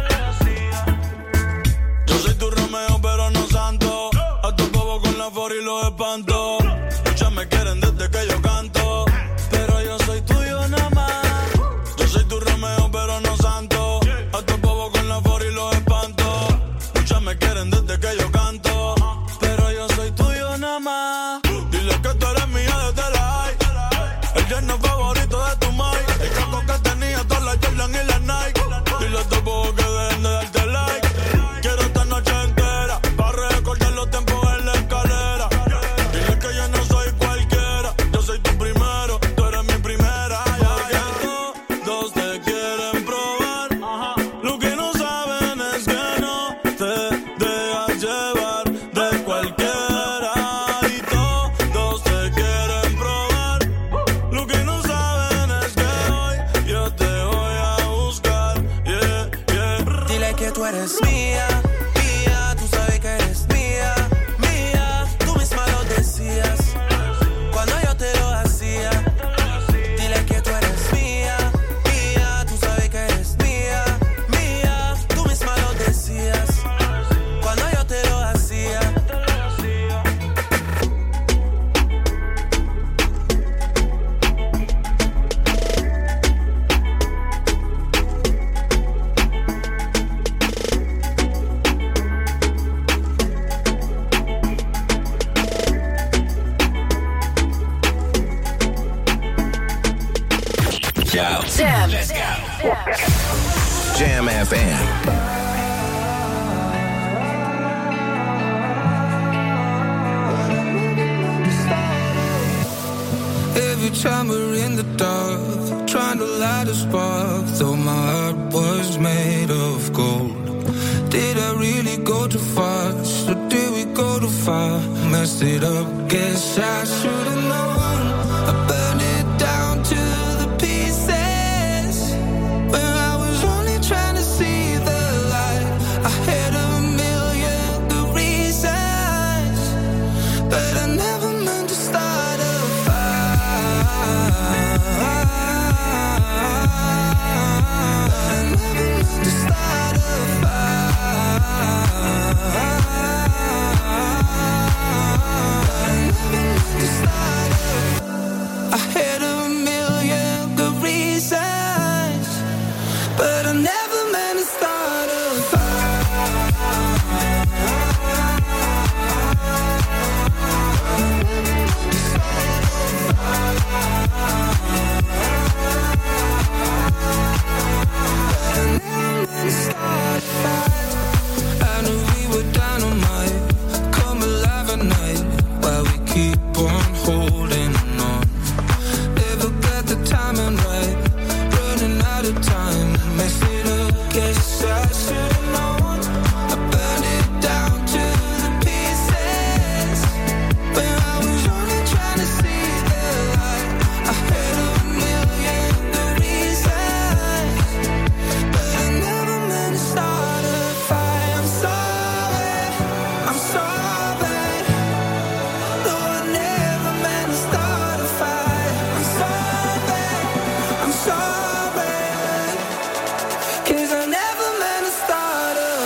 Speaker 14: Yo soy tu Romeo pero no santo, a tu bobo con la for y los espanto. Muchas me quieren desde que yo canto, pero yo soy tuyo nada más. Yo
Speaker 4: tú eres mía, mía, tú sabes que eres mía, mía, tú misma lo decías cuando yo te lo hacía. Dile que tú eres mía, mía, tú sabes que eres mía, mía, tú misma lo decías cuando yo te lo hacía.
Speaker 3: Jam. Let's go. Jam F M.
Speaker 2: Every time we're in the dark, trying to light a spark, though my heart was made of gold. Did I really go too fast, or did we go too far? Messed it up, guess I should've known. I burned it down to the pieces when I was only trying to see the light. I had a million good reasons, but I never meant to start a fire. I never meant to start a fire. I never meant to start a I had a million good reasons, but I never meant to start a fire. I knew we were dynamite, come alive at night, while we keep on holding on. Never got the timing right, running out of time, mess it up, guess I should've known. I burned it down to the pieces when I was only trying to see the light. I had a million good reasons, but I never meant to start a fight. I'm sorry, I'm sorry. No, I never meant to start a fight. I'm sorry, I'm sorry, 'cause I never meant to start a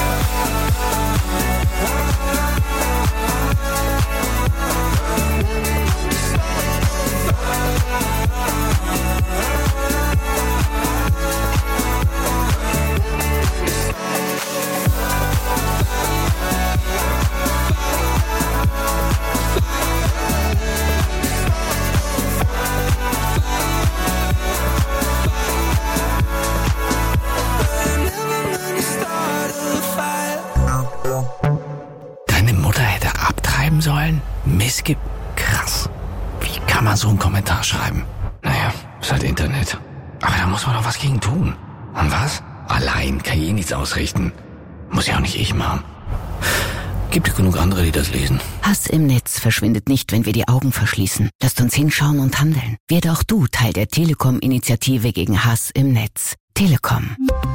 Speaker 8: Deine Mutter hätte abtreiben sollen? Missgib. Krass. Wie kann man so einen Kommentar schreiben? Naja, ist halt Internet. Aber da muss man doch was gegen tun. Und was? Allein kann ich eh nichts ausrichten. Muss ja auch nicht ich machen. Gibt genug andere, die das lesen.
Speaker 9: Hass im Netz verschwindet nicht, wenn wir die Augen verschließen. Lasst uns hinschauen und handeln. Werde auch du Teil der Telekom-Initiative gegen Hass im Netz. Telekom.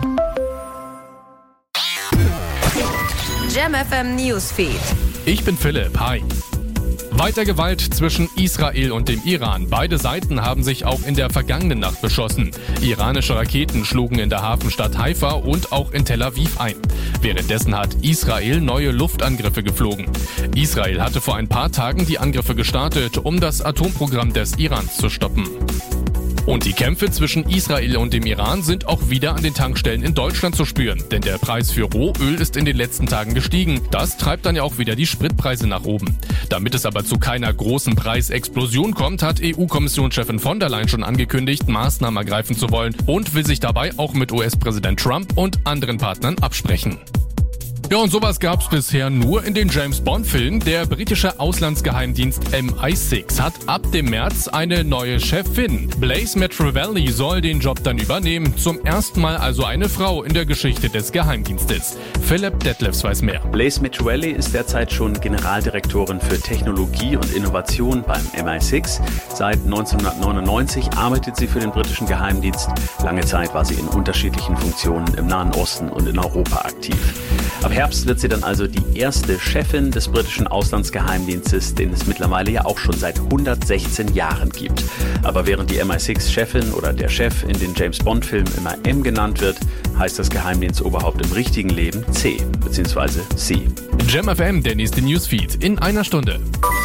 Speaker 12: Jam F M Newsfeed.
Speaker 7: Ich bin Philipp, hi. Weiter Gewalt zwischen Israel und dem Iran. Beide Seiten haben sich auch in der vergangenen Nacht beschossen. Iranische Raketen schlugen in der Hafenstadt Haifa und auch in Tel Aviv ein. Währenddessen hat Israel neue Luftangriffe geflogen. Israel hatte vor ein paar Tagen die Angriffe gestartet, um das Atomprogramm des Irans zu stoppen. Und die Kämpfe zwischen Israel und dem Iran sind auch wieder an den Tankstellen in Deutschland zu spüren. Denn der Preis für Rohöl ist in den letzten Tagen gestiegen. Das treibt dann ja auch wieder die Spritpreise nach oben. Damit es aber zu keiner großen Preisexplosion kommt, hat E U-Kommissionschefin von der Leyen schon angekündigt, Maßnahmen ergreifen zu wollen und will sich dabei auch mit U S-Präsident Trump und anderen Partnern absprechen. Ja, und sowas gab's bisher nur in den James-Bond-Filmen. Der britische Auslandsgeheimdienst M I sechs hat ab dem März eine neue Chefin. Blaise Matrivelli soll den Job dann übernehmen. Zum ersten Mal also eine Frau in der Geschichte des Geheimdienstes. Philipp Detlefs weiß mehr.
Speaker 10: Blaise Matrivelli ist derzeit schon Generaldirektorin für Technologie und Innovation beim M I sechs. Seit neunzehnhundertneunundneunzig arbeitet sie für den britischen Geheimdienst. Lange Zeit war sie in unterschiedlichen Funktionen im Nahen Osten und in Europa aktiv. Ab Herbst wird sie dann also die erste Chefin des britischen Auslandsgeheimdienstes, den es mittlerweile ja auch schon seit hundertsechzehn Jahren gibt. Aber während die M I sechs-Chefin oder der Chef in den James-Bond-Filmen immer M genannt wird, heißt das Geheimdienstoberhaupt im richtigen Leben C bzw. C.
Speaker 7: Jam F M, der nächste Newsfeed in einer Stunde.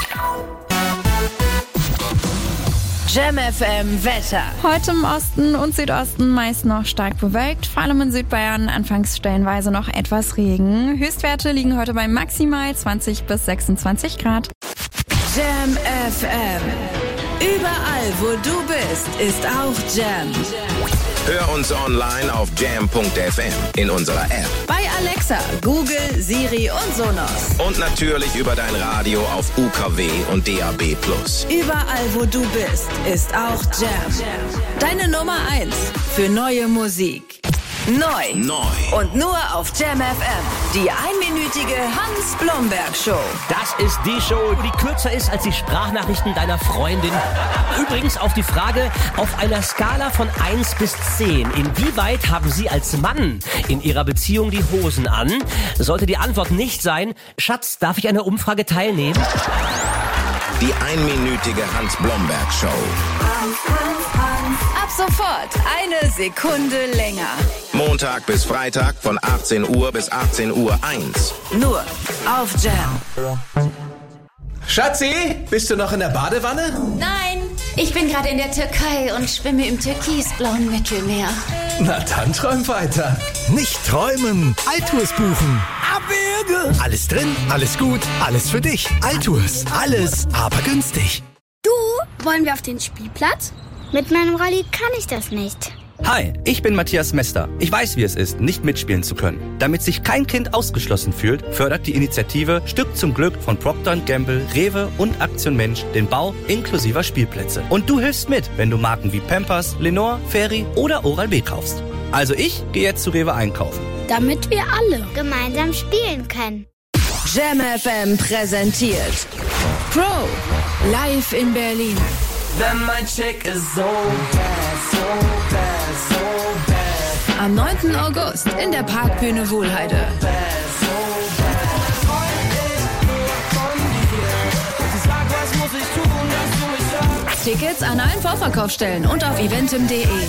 Speaker 12: Jam F M Wetter.
Speaker 13: Heute im Osten und Südosten meist noch stark bewölkt, vor allem in Südbayern anfangs stellenweise noch etwas Regen. Höchstwerte liegen heute bei maximal zwanzig bis sechsundzwanzig Grad.
Speaker 12: Jam F M. Überall, wo du bist, ist auch Jam.
Speaker 3: Hör uns online auf jam punkt f m, in unserer App,
Speaker 12: Bei Alexa, Google, Siri und Sonos.
Speaker 3: und natürlich über dein Radio auf U K W und D A B plus.
Speaker 12: Überall, wo du bist, ist auch Jam. Deine Nummer eins für neue Musik. Neu.
Speaker 3: Neu.
Speaker 12: Und nur auf Jam F M. Die einminütige Hans-Blomberg-Show.
Speaker 22: Das ist die Show, die kürzer ist als die Sprachnachrichten deiner Freundin. Übrigens auf die Frage, auf einer Skala von eins bis zehn, inwieweit haben Sie als Mann in Ihrer Beziehung die Hosen an? Sollte die Antwort nicht sein, Schatz, darf ich an der Umfrage teilnehmen?
Speaker 3: Die einminütige Hans-Blomberg-Show.
Speaker 12: Ab sofort eine Sekunde länger.
Speaker 3: Montag bis Freitag von achtzehn Uhr bis achtzehn Uhr eins.
Speaker 12: Nur auf Jam.
Speaker 23: Schatzi, bist du noch in der Badewanne?
Speaker 24: Nein, ich bin gerade in der Türkei und schwimme im türkisblauen Mittelmeer.
Speaker 23: Na dann träum weiter.
Speaker 25: Nicht träumen, Altours buchen. Abwürge. Alles drin, alles gut, alles für dich. Altours, alles, aber günstig.
Speaker 26: Du, wollen wir auf den Spielplatz? Mit meinem Rolli kann ich das nicht.
Speaker 27: Hi, ich bin Matthias Mester. Ich weiß, wie es ist, nicht mitspielen zu können. Damit sich kein Kind ausgeschlossen fühlt, fördert die Initiative Stück zum Glück von Procter und Gamble, Rewe und Aktion Mensch den Bau inklusiver Spielplätze. Und du hilfst mit, wenn du Marken wie Pampers, Lenore, Fairy oder Oral-B kaufst. Also ich gehe jetzt zu Rewe einkaufen.
Speaker 26: Damit wir alle gemeinsam spielen können.
Speaker 12: Jam F M präsentiert Pro live in Berlin.
Speaker 2: Then my chick is so bad, so bad, so bad.
Speaker 12: Am neunten August in der Parkbühne Wohlheide. Tickets an allen Vorverkaufsstellen und auf eventim punkt de.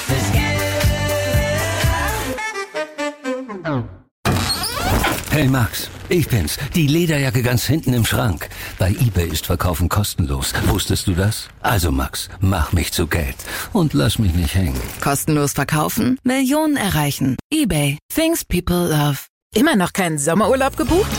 Speaker 8: Hey Max, ich bin's. Die Lederjacke ganz hinten im Schrank. Bei eBay ist Verkaufen kostenlos. Wusstest du das? Also Max, mach mich zu Geld und lass mich nicht hängen.
Speaker 1: Kostenlos verkaufen, Millionen erreichen. eBay, things people love. Immer noch keinen Sommerurlaub gebucht?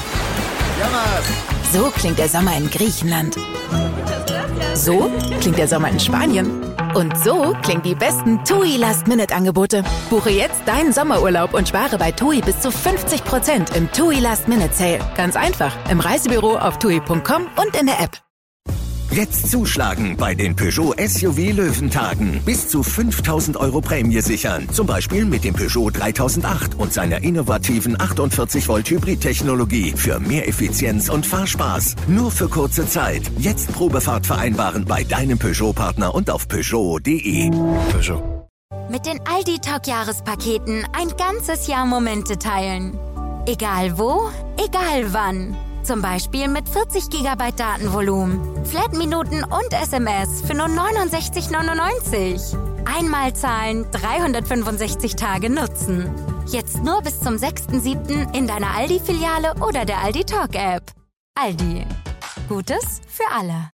Speaker 1: So klingt der Sommer in Griechenland. So klingt der Sommer in Spanien. Und so klingen die besten TUI Last-Minute-Angebote. Buche jetzt deinen Sommerurlaub und spare bei TUI bis zu fünfzig Prozent im TUI Last-Minute-Sale. Ganz einfach, im Reisebüro auf tui punkt com und in der App.
Speaker 28: Jetzt zuschlagen bei den Peugeot S U V Löwentagen. Bis zu fünftausend Euro Prämie sichern. Zum Beispiel mit dem Peugeot dreitausendacht und seiner innovativen achtundvierzig Volt Hybrid-Technologie für mehr Effizienz und Fahrspaß. Nur für kurze Zeit. Jetzt Probefahrt vereinbaren bei deinem Peugeot-Partner und auf Peugeot punkt de. Peugeot.
Speaker 29: Mit den Aldi-Talk-Jahrespaketen ein ganzes Jahr Momente teilen. Egal wo, egal wann. Zum Beispiel mit vierzig Gigabyte Datenvolumen, Flat-Minuten und S M S für nur neunundsechzig neunundneunzig. Einmal zahlen, dreihundertfünfundsechzig Tage nutzen. Jetzt nur bis zum sechsten siebten in deiner Aldi-Filiale oder der Aldi-Talk-App. Aldi. Gutes für alle.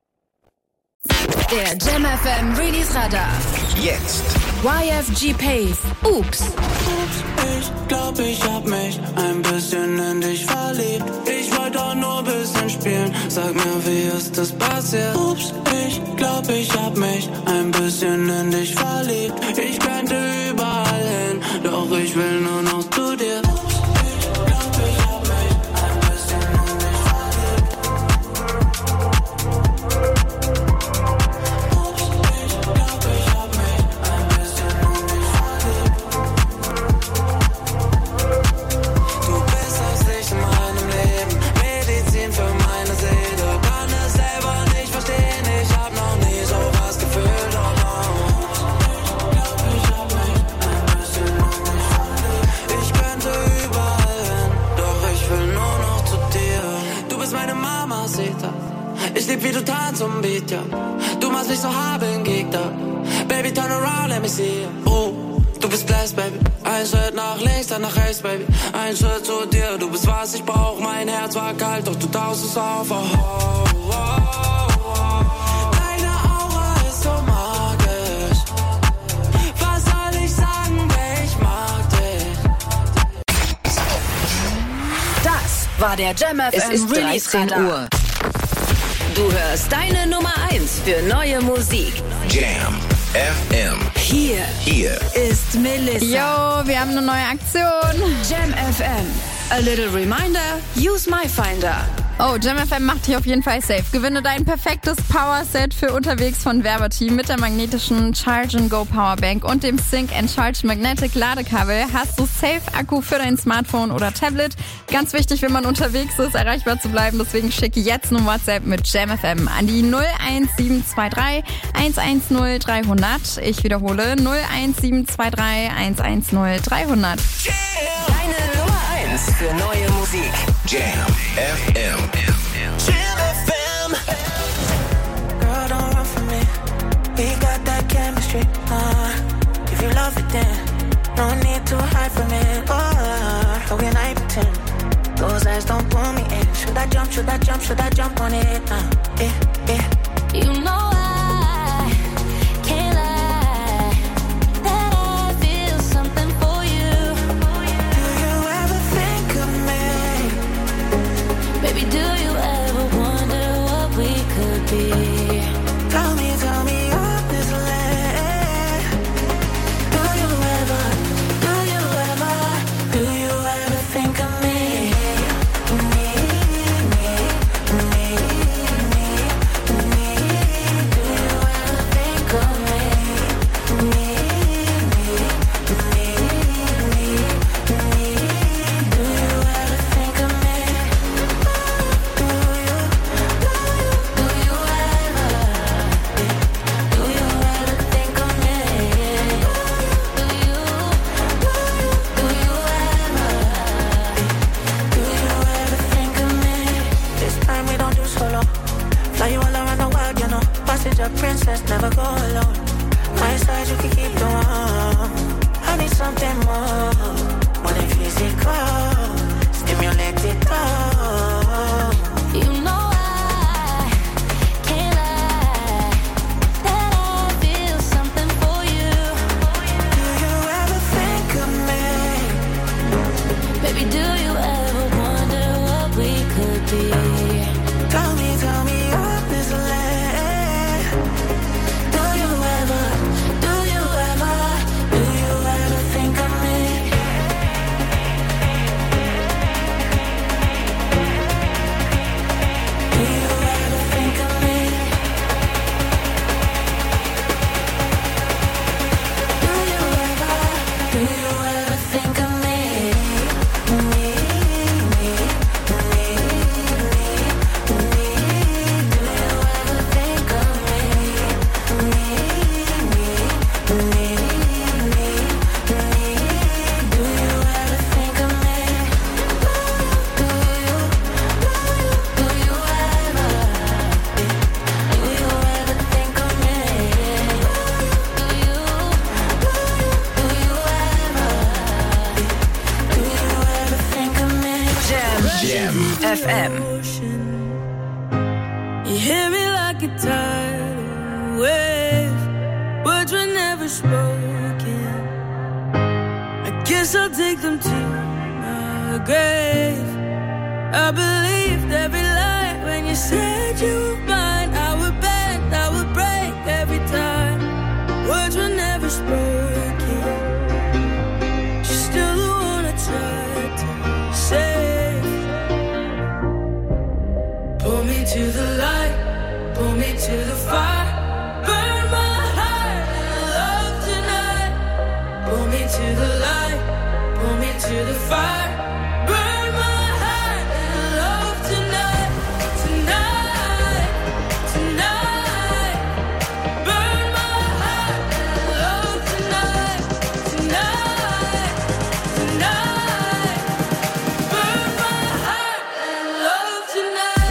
Speaker 12: Der Jam F M Release Radar.
Speaker 3: Jetzt.
Speaker 12: Y F G Pace. Ups.
Speaker 4: Ich glaub, ich hab mich ein bisschen in dich verliebt. Ich wollte doch nur ein bisschen spielen. Sag mir, wie ist das passiert? Ups, ich glaub, ich hab mich ein bisschen in dich verliebt. Ich könnte überall hin, doch ich will nur noch zu dir. Ups, ich glaub, ich let me see you. Oh, du bist blessed, baby. Ein Schritt nach links, dann nach rechts, baby. Ein Schritt zu dir, du bist was ich brauch. Mein Herz war kalt, doch du tauchst es auf. Oh, oh, oh, oh. Deine Aura ist so magisch. Was soll ich sagen, ich mag dich.
Speaker 12: Das war der Jam F M. Es ist dreizehn Uhr. Du hörst deine Nummer eins für neue Musik.
Speaker 28: Jam F M.
Speaker 12: Hier,
Speaker 28: Hier
Speaker 12: ist Melissa.
Speaker 13: Yo, wir haben eine neue Aktion.
Speaker 12: Jam F M. A little reminder, use my finder.
Speaker 13: Oh, Jam F M macht dich auf jeden Fall safe. Gewinne dein perfektes Power-Set für unterwegs von Werbeteam mit der magnetischen Charge and Go Powerbank und dem Sync and Charge Magnetic Ladekabel. Hast du Safe-Akku für dein Smartphone oder Tablet? Ganz wichtig, wenn man unterwegs ist, erreichbar zu bleiben. Deswegen schicke jetzt ein WhatsApp mit Jam F M an die null eins sieben zwei drei eins eins null drei null null. Ich wiederhole null eins sieben zwei drei eins eins null drei null null.
Speaker 12: Deine Nummer eins für neue Musik.
Speaker 28: Jam F M.
Speaker 4: Jam F M. Girl, don't run from me. We got that chemistry. Uh, if you love it, then no need to hide from it. Oh, how can I pretend? Those eyes don't pull me in. Should I jump? Should I jump? Should I jump on it? Uh, yeah, yeah.
Speaker 24: You know I can't lie that I feel something for you.
Speaker 4: Do you ever think of me?
Speaker 24: Baby, do you ever wonder what we could be?
Speaker 4: Tell me, tell me honestly. Do you ever, do you ever, do you ever think of me? Me, me, me, me, me. Do you ever think of me? Me, me, me, me, me. Do you ever think of me? Do you, do you, do you ever? Do you ever think of me? Do you, do you, do you ever? Do you ever think of me? This time we don't do solo. Fly you all around the world, you know. Passage of princess, never go alone. My side, you can keep the one. I need something more, more than physical. Stimulate it all.
Speaker 24: You know I can't lie that I feel something for you.
Speaker 4: Do you ever think of me?
Speaker 24: Baby, do you ever wonder what we could be?
Speaker 4: Tell me, tell me honestly. Do you ever, do you ever, do you ever think of me? Do you ever think of me? Do you ever, do you ever think of me? Me, me, me, me, me. Do you ever think of me? Me, me, me, me, me. Do you ever think of me? Do you, do you, do you ever? Do you ever think of me? Do you, do you, do you ever? Do you ever think of me?
Speaker 12: Jam,
Speaker 28: Jam
Speaker 12: F M.
Speaker 4: You hear me like a tidal wave. Words were never spoken. I guess I'll take them to my grave. I believed every lie when you said you were mine. I would bend, I would break every time. Words were never spoken. You're still the one I tried to save. Pull me to the light, pull me to the fire. Burn my heart in love tonight. Pull me to the light, pull me to the fire. Burn my heart in love tonight, tonight, tonight. Burn my heart in love tonight, tonight, tonight. Burn my heart in love tonight.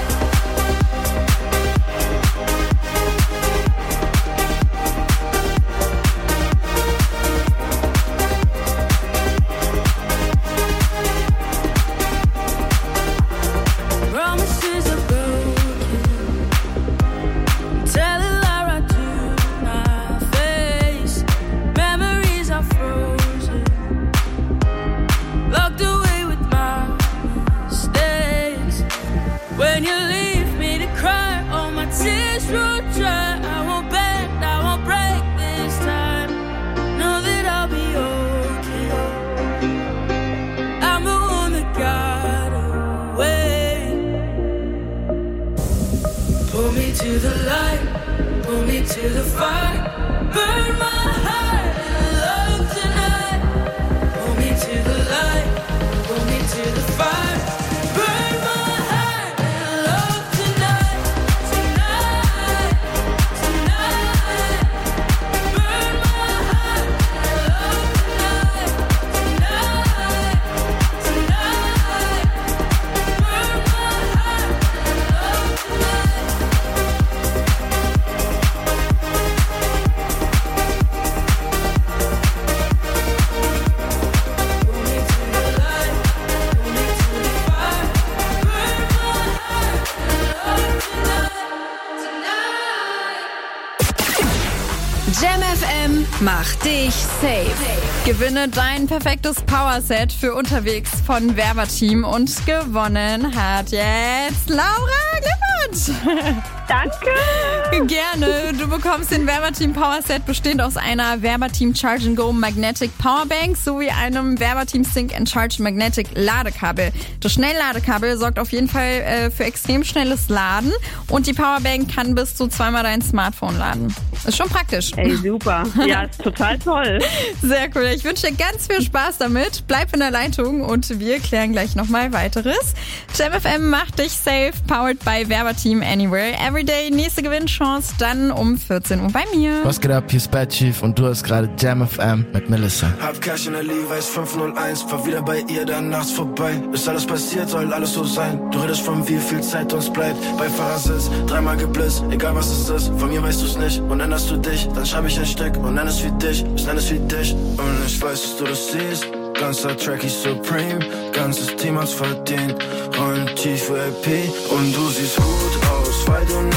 Speaker 2: the light, pull me to the fire. Burn my heart in love tonight. Pull me to the light, pull me to the fire. Burn my heart in love tonight, tonight, tonight. Burn my heart in love tonight, tonight, tonight. Burn my heart in love tonight.
Speaker 13: Jam F M macht dich safe. Gewinne dein perfektes Powerset für unterwegs von Werberteam und gewonnen hat jetzt Laura Glückwunsch.
Speaker 5: Danke.
Speaker 13: Gerne. Du bekommst den Werberteam Powerset bestehend aus einer Werberteam Charge and Go Magnetic Powerbank sowie einem Werberteam Sync and Charge Magnetic Ladekabel. Das Schnellladekabel sorgt auf jeden Fall äh, für extrem schnelles Laden und die Powerbank kann bis zu zweimal dein Smartphone laden. Ist schon praktisch.
Speaker 5: Ey, super. Ja, ist total toll.
Speaker 13: Sehr cool. Ich wünsche dir ganz viel Spaß damit. Bleib in der Leitung und wir klären gleich nochmal weiteres. Jam F M macht dich safe, powered by Werberteam Anywhere. Everyday, nächste Gewinnchance dann um vierzehn Uhr bei mir.
Speaker 6: Was geht ab? Hier ist Bad Chief und du hast gerade Jam F M mit Melissa.
Speaker 11: Hab Cash in der Levi's fünf null eins, fahr wieder bei ihr, dann nachts vorbei. Ist alles passiert, soll alles so sein. Du redest von wie viel Zeit uns bleibt. Bei Fahrersitz, dreimal geblitzt, egal was es ist. Von mir weißt du's nicht und änderst du dich. Dann schreib ich ein Stück und nenn es wie dich. Ich nenn es wie dich und ich weiß, dass du das siehst. Ganzer Track ist Supreme, ganzes Team hat's verdient. Rollen tief für I P und du siehst gut aus, weil du